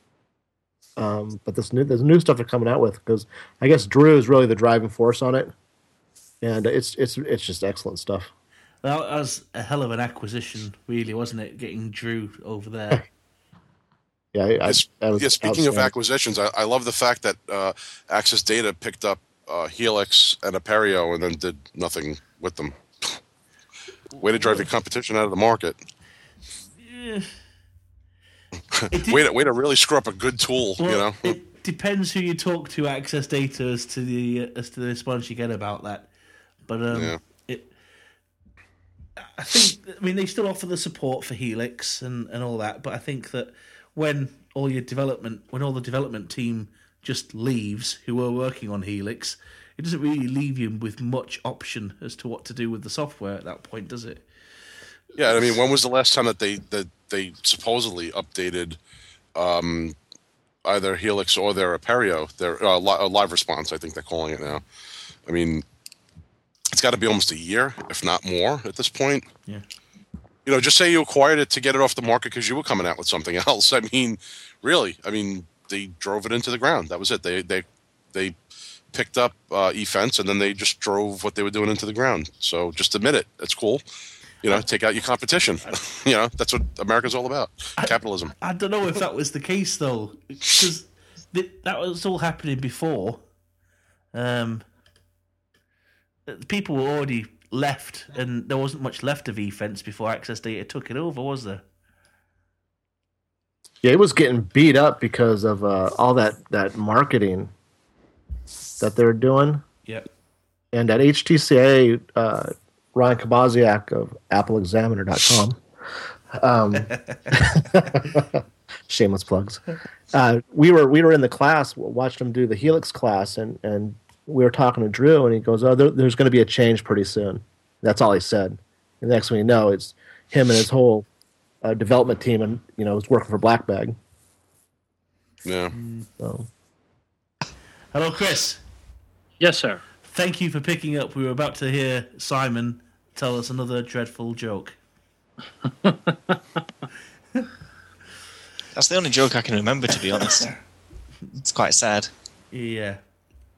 Um, but this new this new stuff they're coming out with, because I guess Drew is really the driving force on it, and it's it's it's just excellent stuff. That was a hell of an acquisition, really, wasn't it? Getting Drew over there. Yeah, I, I, Yes, I was yeah, speaking of outstanding. acquisitions, I, I love the fact that uh, Access Data picked up uh, Helix and Apereo and then did nothing with them. Way to drive your competition out of the market. Yeah. It de- Way to, way to really screw up a good tool, well, you know? it depends who you talk to. Access Data as to the as to the response you get about that. But um, Yeah. it, I think, I mean, they still offer the support for Helix and, and all that. But I think that when all your development, when all the development team just leaves, who were working on Helix, it doesn't really leave you with much option as to what to do with the software at that point, does it? Yeah, I mean, when was the last time that they that they supposedly updated um, either Helix or their Apereo, their uh, li- uh, live response? I think they're calling it now. I mean, it's got to be almost a year, if not more, at this point. Yeah. You know, just say you acquired it to get it off the market because you were coming out with something else. I mean, really, I mean, they drove it into the ground. That was it. They they they picked up uh, eFence and then they just drove what they were doing into the ground. So just admit it. It's cool. You know, take out your competition. You know, that's what America's all about. Capitalism. I don't know if that was the case though, because that was all happening before. Um, people were already left, and there wasn't much left of eFence before Access Data took it over, was there? Yeah, it was getting beat up because of uh, all that, that marketing that they're doing. Yeah. And at H T C A, uh, Ryan Kabaziak of Apple Examiner dot com, um, shameless plugs. Uh, we were we were in the class, watched him do the Helix class, and, and we were talking to Drew, and he goes, "Oh, there, there's going to be a change pretty soon." That's all he said. And the next thing you know, it's him and his whole uh, development team, and you know, was working for Black Bag. Yeah. So. Hello, Chris. Yes, sir. Thank you for picking up. We were about to hear Simon tell us another dreadful joke. That's the only joke I can remember, to be honest. It's quite sad. Yeah.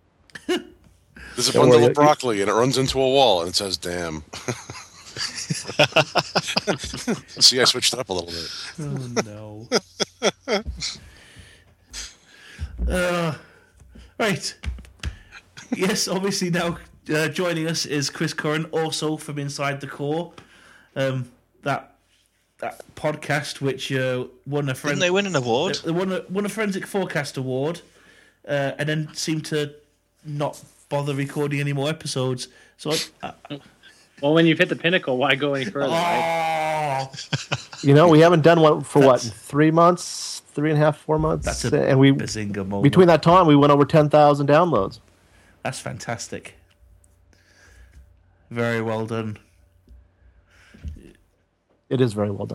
There's a Don't bundle worry, of broccoli and it runs into a wall and it says, damn. See, I switched it up a little bit. Oh no. uh, right. Yes, obviously now uh, joining us is Chris Curran, also from Inside the Core. Um, that that podcast which uh, won a friend. Didn't they win an award? They won a won a Forensic Forecast award, uh, and then seemed to not bother recording any more episodes. So, I, I, well, when you've hit the pinnacle, why go any further? Right? oh, You know, we haven't done one for That's- what, three months, three and a half, four months, that's a and we bazinga moment. between that time we went over ten thousand downloads. That's fantastic. Very well done. It is very well done.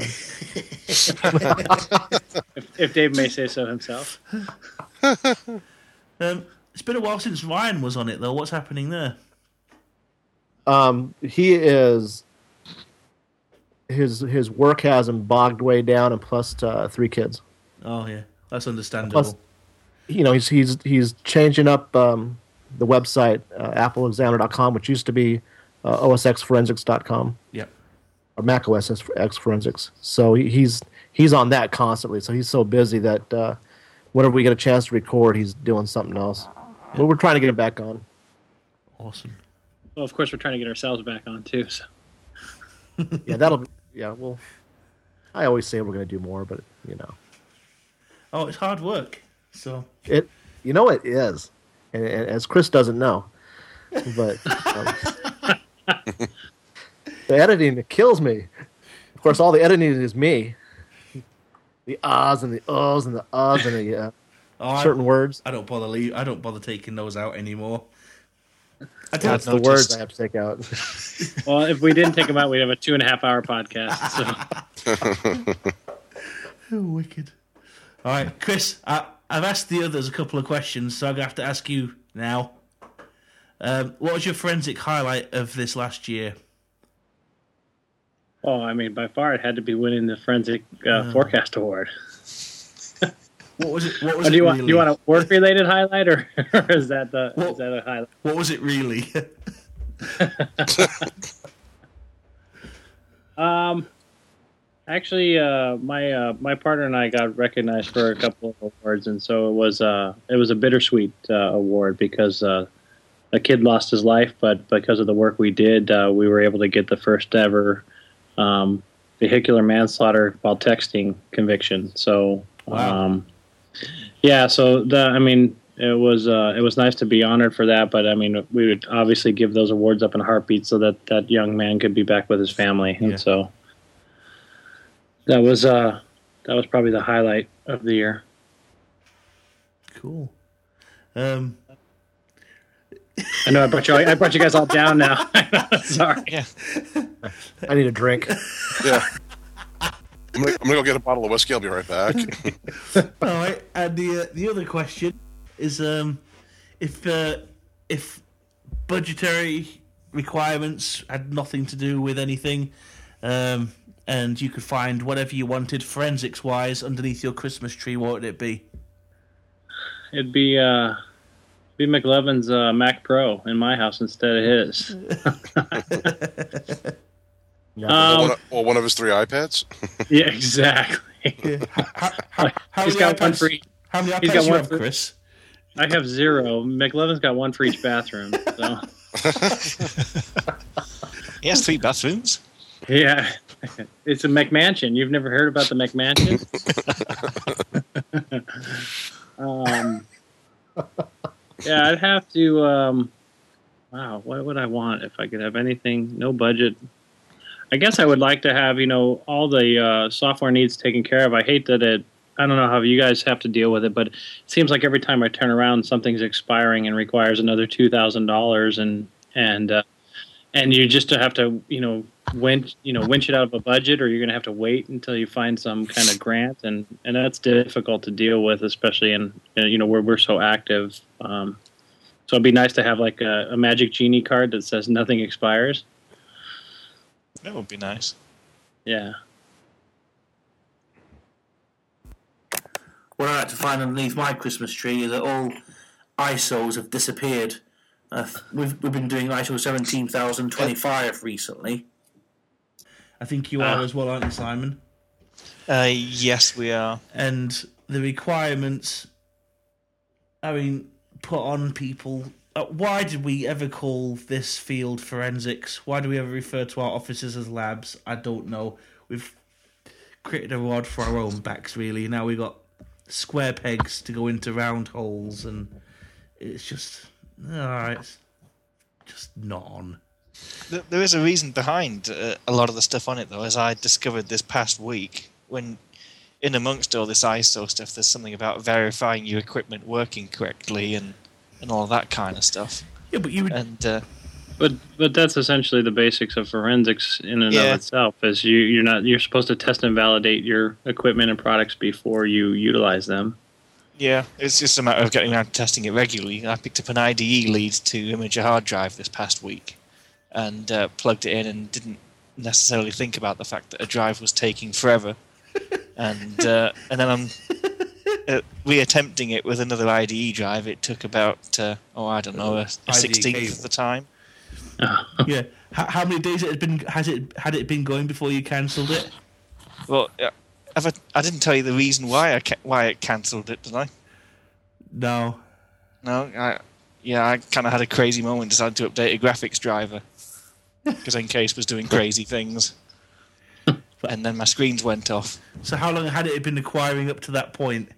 If, if Dave may say so himself. Um, it's been a while since Ryan was on it, though. What's happening there? Um, he is his his work has him bogged way down, and plus uh, three kids. Oh yeah, that's understandable. Plus, you know, he's he's he's changing up um, the website uh, apple examiner dot com, which used to be uh, O S X forensics dot com. Yep. Or Mac O S X Forensics. So he, he's he's on that constantly. So he's so busy that uh, whenever we get a chance to record, he's doing something else. But we're trying to get him back on. Awesome. Well, of course, we're trying to get ourselves back on, too. So. Yeah, that'll. Yeah, well, I always say we're going to do more, but you know, Oh, it's hard work. So it. You know it is, and, and as Chris doesn't know, but um, the editing it kills me. Of course, all the editing is me. The ahs and the uhs and the uhs and the uh, oh, certain I, words. I don't bother leave. I don't bother taking those out anymore. I That's don't. the words noticed. I have to take out. Well, if we didn't take them out, we'd have a two and a half hour podcast. So. Oh, wicked. All right, Chris. I, I've asked the others a couple of questions, so I'm gonna have to ask you now. Um, what was your forensic highlight of this last year? Oh, I mean, by far, it had to be winning the Forensic uh, Forecast Award. What was it? What was Oh, do it you want really? do you want a work related highlight, or, or is that the Well- is that a highlight? What was it really? Um, actually, uh, my uh, my partner and I got recognized for a couple of awards, and so it was uh, it was a bittersweet uh, award because uh, a kid lost his life, but because of the work we did, uh, we were able to get the first ever um, vehicular manslaughter while texting conviction. So, Wow. um, yeah, so the I mean. It was uh, it was nice to be honored for that, but I mean, we would obviously give those awards up in a heartbeat so that that young man could be back with his family, and Yeah. so that was uh, that was probably the highlight of the year. Cool. Um, I know I brought you I brought you guys all down now. Sorry. Yeah. I need a drink. Yeah. I'm gonna, I'm gonna go get a bottle of whiskey. I'll be right back. all right, and the uh, the other question is, um, if uh, if budgetary requirements had nothing to do with anything, um, and you could find whatever you wanted forensics wise underneath your Christmas tree, what would it be? It'd be uh, be McLevin's uh, Mac Pro in my house instead of his. Yeah, or, Um, one of, or one of his three iPads. yeah, exactly. How, how, how He's many got one iPads- for each. How many he's iPads got you one have, for- Chris? I have zero. McLevin's got one for each bathroom. So. He has three bathrooms. Yeah, it's a McMansion. You've never heard about the McMansion? um, yeah, I'd have to. Um, wow, what would I want if I could have anything? No budget. I guess I would like to have, you know, all the uh, software needs taken care of. I hate that it. I don't know how you guys have to deal with it, but it seems like every time I turn around, something's expiring and requires another two thousand dollars, and and uh, and you just have to, you know, winch, you know, winch it out of a budget, or you're going to have to wait until you find some kind of grant, and, and that's difficult to deal with, especially in, you know, where we're so active. Um, so it'd be nice to have like a, a Magic Genie card that says nothing expires. That would be nice. Yeah. What I like to find underneath my Christmas tree is that all I S Os have disappeared. Uh, we've we've been doing I S O seventeen thousand twenty-five recently, I think you are Ah. as well, aren't you, Simon? Uh, yes, we are. And the requirements, I mean, put on people. Uh, why did we ever call this field forensics? Why do we ever refer to our offices as labs? I don't know. We've created a rod for our own backs, really. Now we've got square pegs to go into round holes, and it's just, uh, it's just not on. Th- There is a reason behind uh, a lot of the stuff on it, though, as I discovered this past week. When in amongst all this I S O stuff, there's something about verifying your equipment working correctly and, and all that kind of stuff. Yeah, but you would. And uh, But but that's essentially the basics of forensics in and Yeah. of itself. Is you you're not you're supposed to test and validate your equipment and products before you utilize them. yeah, it's just a matter of getting around to testing it regularly. I picked up an I D E lead to image a hard drive this past week and uh, plugged it in and didn't necessarily think about the fact that a drive was taking forever. and uh, and then I'm uh, re-attempting it with another I D E drive. It took about, uh, oh, I don't know, a, a I D E sixteenth cable. of the time. Yeah. How, how many days it had been? Has it had it been going before you cancelled it? Well, uh, have I, I didn't tell you the reason why I ca- why it cancelled it, did I? No. No, I yeah, I kind of had a crazy moment. Decided to update a graphics driver because Encase was doing crazy things, and then my screens went off. So how long had it been acquiring up to that point?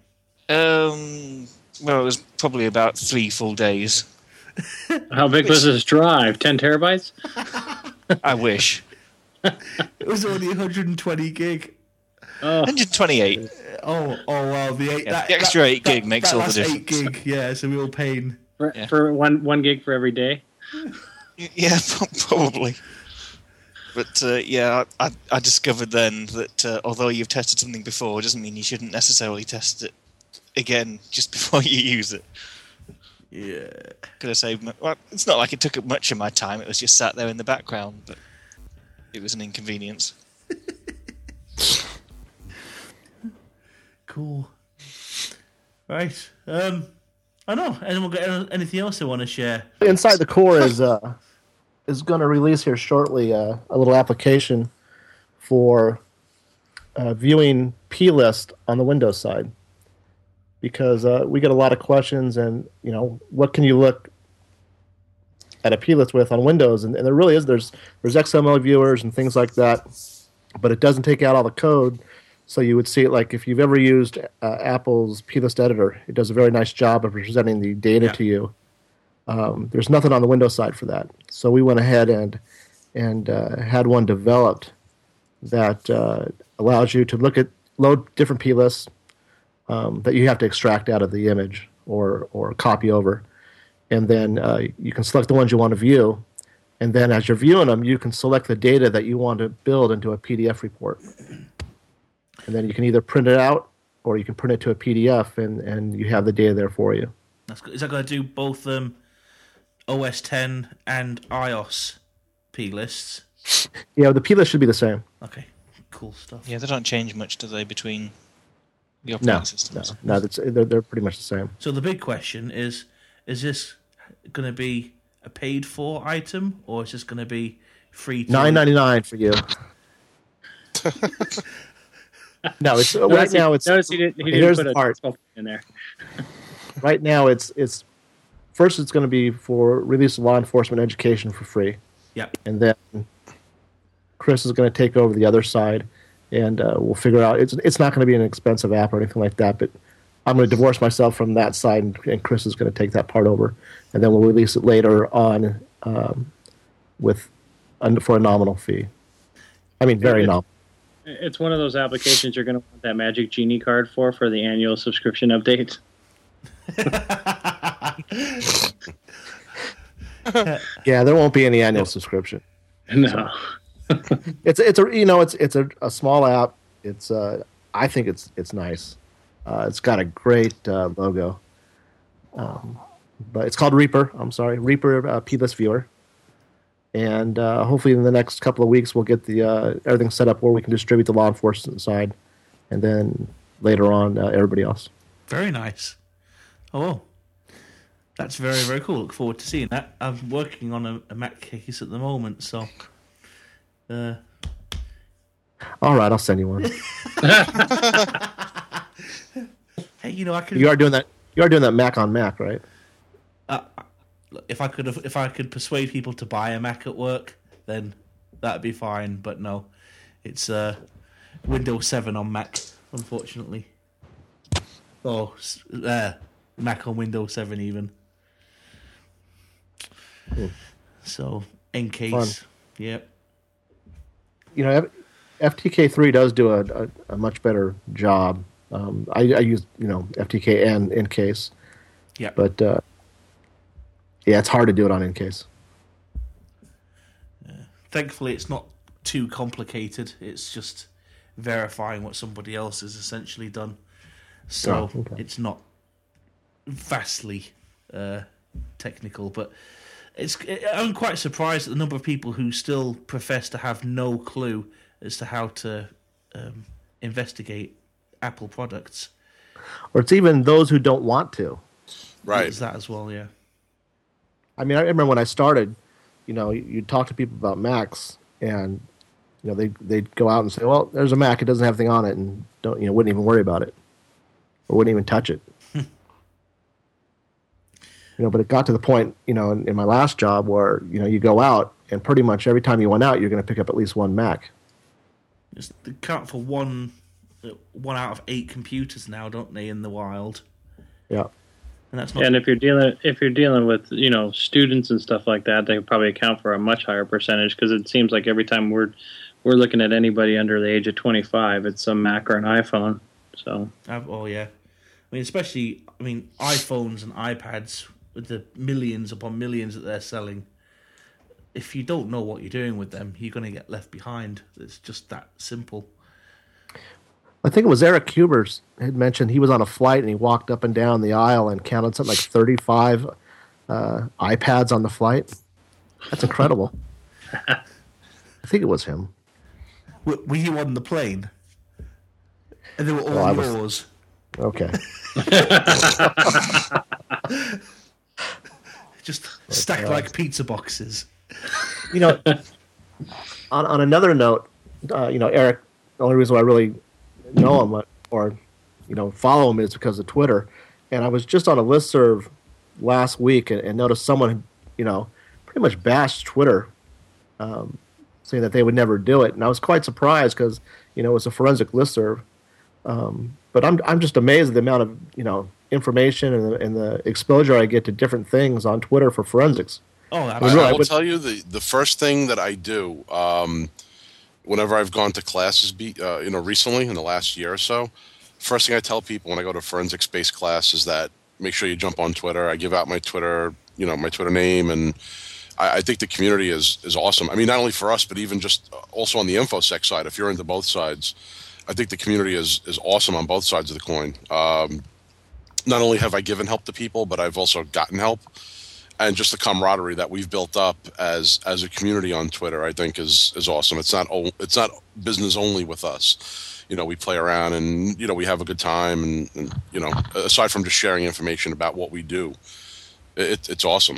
Um, well, it was probably about three full days. How big was this drive? Ten terabytes? I wish. It was only one hundred twenty gig. Oh, one hundred twenty-eight. Oh, oh wow! The eight, Yeah, that, the extra that- eight that- gig makes that all the last Eight difference. gig, yeah. So we were all paying. for, Yeah. for one one gig for every day. Yeah, probably. But uh, yeah, I, I discovered then that uh, although you've tested something before, doesn't mean you shouldn't necessarily test it again just before you use it. Yeah. Could have saved. My, well, it's not like it took up much of my time. It was just sat there in the background, but it was an inconvenience. Cool. Right. Um. I know. Anyone got anything else they want to share? Inside the Core is uh, is going to release here shortly uh, a little application for uh, viewing P-list on the Windows side, because uh, we get a lot of questions, and you know, what can you look at a P-list with on Windows? And, and there really is there's there's X M L viewers and things like that, but it doesn't take out all the code. So you would see it like if you've ever used uh, Apple's P-list editor, it does a very nice job of presenting the data Yeah. to you. Um, there's nothing on the Windows side for that. So we went ahead and and uh, had one developed that uh, allows you to look at load different P-lists um, that you have to extract out of the image or or copy over, and then uh, you can select the ones you want to view, and then as you're viewing them, you can select the data that you want to build into a P D F report. And then you can either print it out or you can print it to a P D F, and, and you have the data there for you. That's good. Is that going to do both um, O S ten and iOS P lists? Yeah, the P list should be the same. Okay. Cool stuff. Yeah, they don't change much, do they, between the No, operating no, systems? no that's, they're, they're pretty much the same. So the big question is: Is this going to be a paid-for item, or is this going to be free? To Nine ninety nine for you. No, it's right Notice he- now. It's notice he didn't, he didn't here's put the a part. decimal point in there. Right now, it's it's first it's going to be for release of law enforcement education for free, Yep. and then Chris is going to take over the other side, and uh, we'll figure out. It's it's not going to be an expensive app or anything like that, but I'm going to divorce myself from that side, and, and Chris is going to take that part over, and then we'll release it later on um, with for a nominal fee. I mean, very It's- nominal. It's one of those applications you're going to want that Magic Genie card for for the annual subscription update. Yeah, there won't be any annual subscription. No. It's it's a you know it's it's a, a small app. It's uh I think it's it's nice. Uh, it's got a great uh, logo. Um, but it's called Reaper. I'm sorry, Reaper uh, P-list viewer. And uh, hopefully in the next couple of weeks we'll get the uh, everything set up where we can distribute the law enforcement side, and then later on uh, everybody else. Very nice. Oh, well. That's very, very cool. Look forward to seeing that. I'm working on a, a Mac case at the moment, so uh, All right, I'll send you one. Hey, you know, I could. You are doing that. You are doing that Mac on Mac, right? Uh, if I could, if I could persuade people to buy a Mac at work, then that'd be fine. But no, it's uh, Windows seven on Mac, unfortunately. Oh, uh, Mac on Windows seven even. Hmm. So in case, Fun. yep. You know, F T K three does do a, a, a much better job. Um, I, I use, you know, F T K and Encase. Yeah. But, uh, yeah, it's hard to do it on Encase. Uh, thankfully, it's not too complicated. It's just verifying what somebody else has essentially done. So Oh, okay. it's not vastly uh, technical, but it's. I'm quite surprised at the number of people who still profess to have no clue as to how to um, investigate Apple products. Or it's even those who don't want to. Right. There's that as well, yeah. I mean, I remember when I started, you know, you'd talk to people about Macs, and you know, they they'd go out and say, "Well, there's a Mac; it doesn't have anything on it," and don't you know, wouldn't even worry about it, or wouldn't even touch it. You know, but it got to the point, you know, in, in my last job where you know you go out, and pretty much every time you went out, you're going to pick up at least one Mac. Just they count for one, one out of eight computers now, don't they, in the wild? Yeah. And that's not. And if you're dealing if you're dealing with you know students and stuff like that, they could probably account for a much higher percentage because it seems like every time we're we're looking at anybody under the age of twenty-five, it's a Mac or an iPhone. So Oh yeah, I mean, especially I mean iPhones and iPads with the millions upon millions that they're selling. If you don't know what you're doing with them, you're going to get left behind. It's just that simple. I think it was Eric Kubers had mentioned he was on a flight and he walked up and down the aisle and counted something like thirty-five uh, iPads on the flight. That's incredible. I think it was him. Were, were you on the plane? And they were all Well, I was- yours. Okay. Just stacked God. like pizza boxes. You know, on on another note, uh, you know, Eric, the only reason why I really know him or, you know, follow him is because of Twitter. And I was just on a listserv last week and, and noticed someone, you know, pretty much bashed Twitter, um, saying that they would never do it. And I was quite surprised because, you know, it's a forensic listserv. Um, but I'm I'm just amazed at the amount of, you know, information and the, and the exposure I get to different things on Twitter for forensics. Oh, I, absolutely. I will would- tell you the, the first thing that I do um, whenever I've gone to classes, be, uh, you know, recently in the last year or so, first thing I tell people when I go to forensics-based class is that make sure you jump on Twitter. I give out my Twitter, you know, my Twitter name, and I, I think the community is is awesome. I mean, not only for us, but even just also on the InfoSec side. If you're into both sides, I think the community is is awesome on both sides of the coin. Um, not only have I given help to people, but I've also gotten help. And just the camaraderie that we've built up as as a community on Twitter, I think is is awesome. It's not o- it's not business only with us. You know, we play around and you know we have a good time, and, and you know, aside from just sharing information about what we do, it, it's awesome.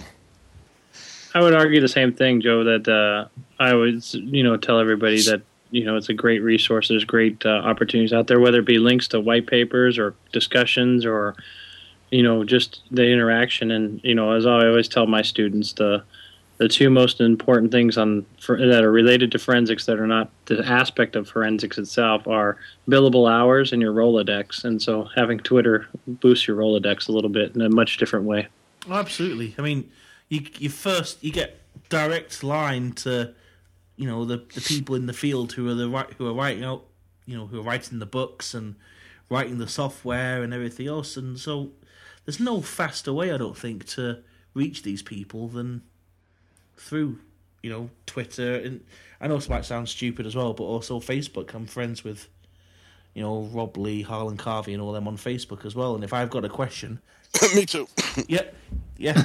I would argue the same thing, Joe. That uh, I would you know tell everybody that you know it's a great resource. There's great uh, opportunities out there, whether it be links to white papers or discussions or you know, just the interaction. And, you know, as I always tell my students, the the two most important things on for, that are related to forensics that are not the aspect of forensics itself are billable hours and your Rolodex. And so having Twitter boosts your Rolodex a little bit in a much different way. Oh, absolutely. I mean, you you first you get direct line to, you know, the, the people in the field who are the right who are writing out, you know, who are writing the books and writing the software and everything else. And so there's no faster way, I don't think, to reach these people than through, you know, Twitter. And I know it might sound stupid as well, but also Facebook. I'm friends with, you know, Rob Lee, Harlan Carvey, and all them on Facebook as well. And if I've got a question, Me too. yeah, yeah.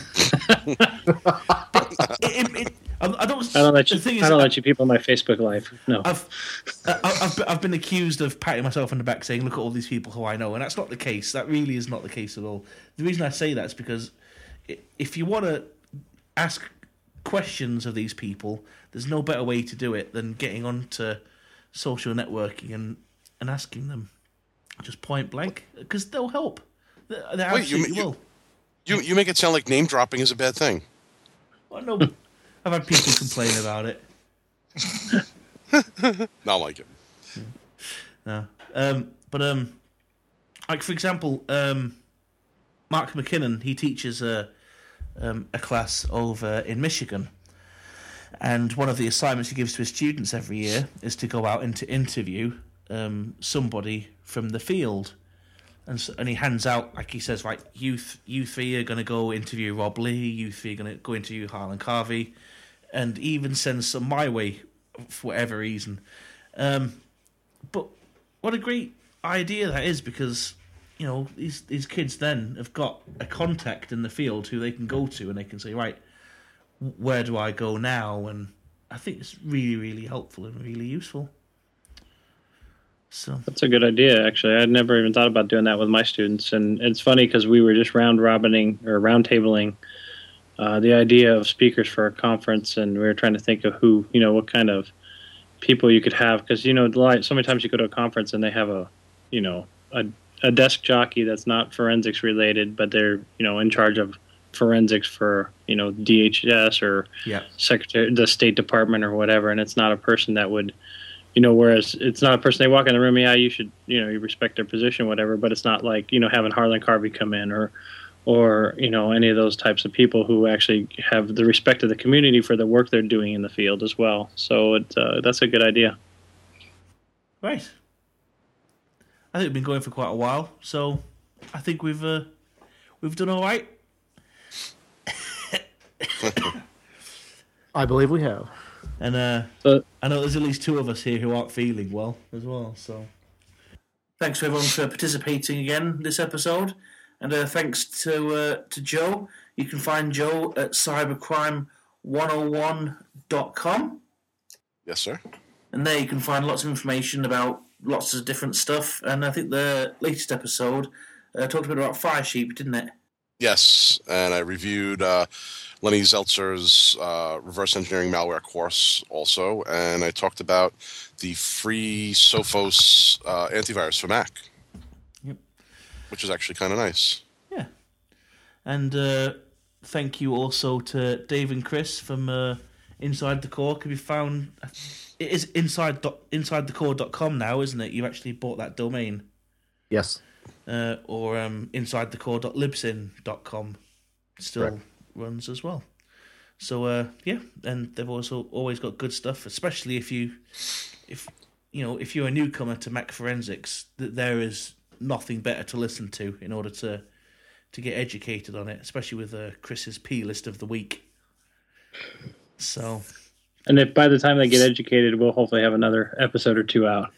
But it, it, it, I I don't. I don't let you. the thing is, I don't I- let you people in my Facebook life. No. I've, I- I've I've been accused of patting myself on the back, saying, "Look at all these people who I know," and that's not the case. That really is not the case at all. The reason I say that is because i- if you want to ask questions of these people, there's no better way to do it than getting onto social networking and, and asking them just point blank, because they'll help. They, they Wait, absolutely you, you, will. You you make it sound like name dropping is a bad thing. Well, no, I've had people complain about it. Not like it. No, um, but um, like for example, um, Mark McKinnon, he teaches a um, a class over in Michigan, and one of the assignments he gives to his students every year is to go out and to interview um, somebody from the field. And, so, and he hands out, like he says, right, you, th- you three are going to go interview Rob Lee, you three are going to go interview Harlan Carvey, and even sends some my way for whatever reason. Um, but what a great idea that is, because, you know, these, these kids then have got a contact in the field who they can go to and they can say, right, where do I go now? And I think it's really, really helpful and really useful. So that's a good idea, actually. I'd never even thought about doing that with my students. And it's funny because we were just round robining or round tabling uh, the idea of speakers for a conference, and we were trying to think of who, you know, what kind of people you could have. Because, you know, so many times you go to a conference and they have a, you know, a, a desk jockey that's not forensics related, but they're, you know, in charge of forensics for, you know, D H S or yeah. Secretary, the State Department or whatever. And it's not a person that would, you know, whereas it's not a person they walk in the room, yeah, you should, you know, you respect their position, whatever, but it's not like, you know, having Harlan Carvey come in or, or, you know, any of those types of people who actually have the respect of the community for the work they're doing in the field as well. So it, uh, that's a good idea. Right. I think we've been going for quite a while, so I think we've uh, we've done all right. I believe we have. And uh, but, I know there's at least two of us here who aren't feeling well as well. So thanks to everyone for participating again this episode, and uh, thanks to uh, to Joe. You can find Joe at cybercrime one oh one dot com. Yes, sir. And there you can find lots of information about lots of different stuff. And I think the latest episode uh, talked a bit about Firesheep, didn't it? Yes, and I reviewed uh, Lenny Zeltzer's uh, reverse engineering malware course also, and I talked about the free Sophos uh, antivirus for Mac, yep. which is actually kind of nice. Yeah. And uh, thank you also to Dave and Chris from uh, Inside the Core. Can be found... It is inside inside the core dot com now, isn't it? You've actually bought that domain. Yes. Uh, or um, inside the core dot libsyn dot com still Correct. Runs as well. So uh, yeah, and they've also always got good stuff, especially if you, if you know, if you're a newcomer to Mac forensics, that there is nothing better to listen to in order to to get educated on it, especially with uh, Chris's P list of the week. So. And if by the time they get educated, we'll hopefully have another episode or two out.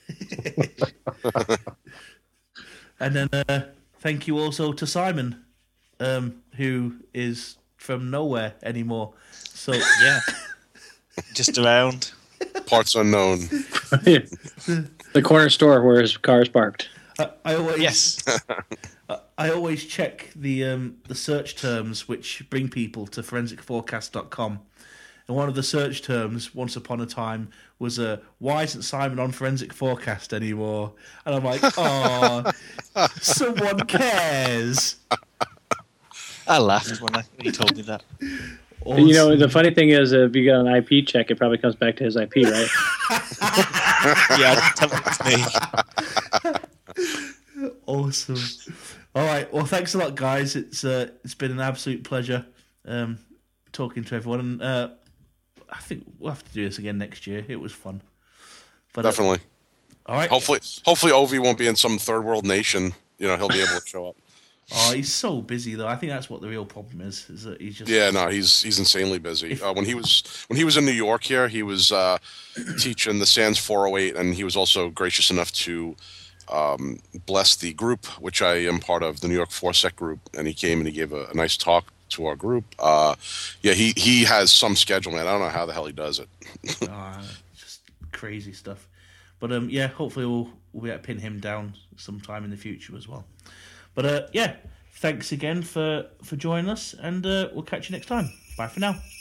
And then uh, thank you also to Simon, um, who is from nowhere anymore. So yeah, just around. Parts unknown. The corner store where his car is parked. I, I always yes. I, I always check the um, the search terms which bring people to forensic forecast dot com. And one of the search terms, once upon a time, was uh, why isn't Simon on Forensic Forecast anymore? And I'm like, oh, someone cares. I laughed when, I, when he told me that. Awesome. You know, the funny thing is, if you got an I P check, it probably comes back to his I P, right? Yeah, tell it to me. Awesome. All right. Well, thanks a lot, guys. It's uh, it's been an absolute pleasure um, talking to everyone. And uh, I think we'll have to do this again next year. It was fun. But, Definitely. Uh, all right. Hopefully, hopefully, Ovi won't be in some third world nation. You know, he'll be able to show up. Oh, he's so busy though. I think that's what the real problem is. Is that he's just yeah, no, he's he's insanely busy. If, uh, when he was when he was in New York here, he was uh, teaching the SANS four oh eight, and he was also gracious enough to um, bless the group, which I am part of, the New York FourSec group, and he came and he gave a, a nice talk to our group. Uh, yeah, he, he has some schedule, man. I don't know how the hell he does it. oh, just crazy stuff. But um, yeah, hopefully we'll we'll be able to pin him down sometime in the future as well. But uh, yeah, thanks again for, for joining us, and uh, we'll catch you next time. Bye for now.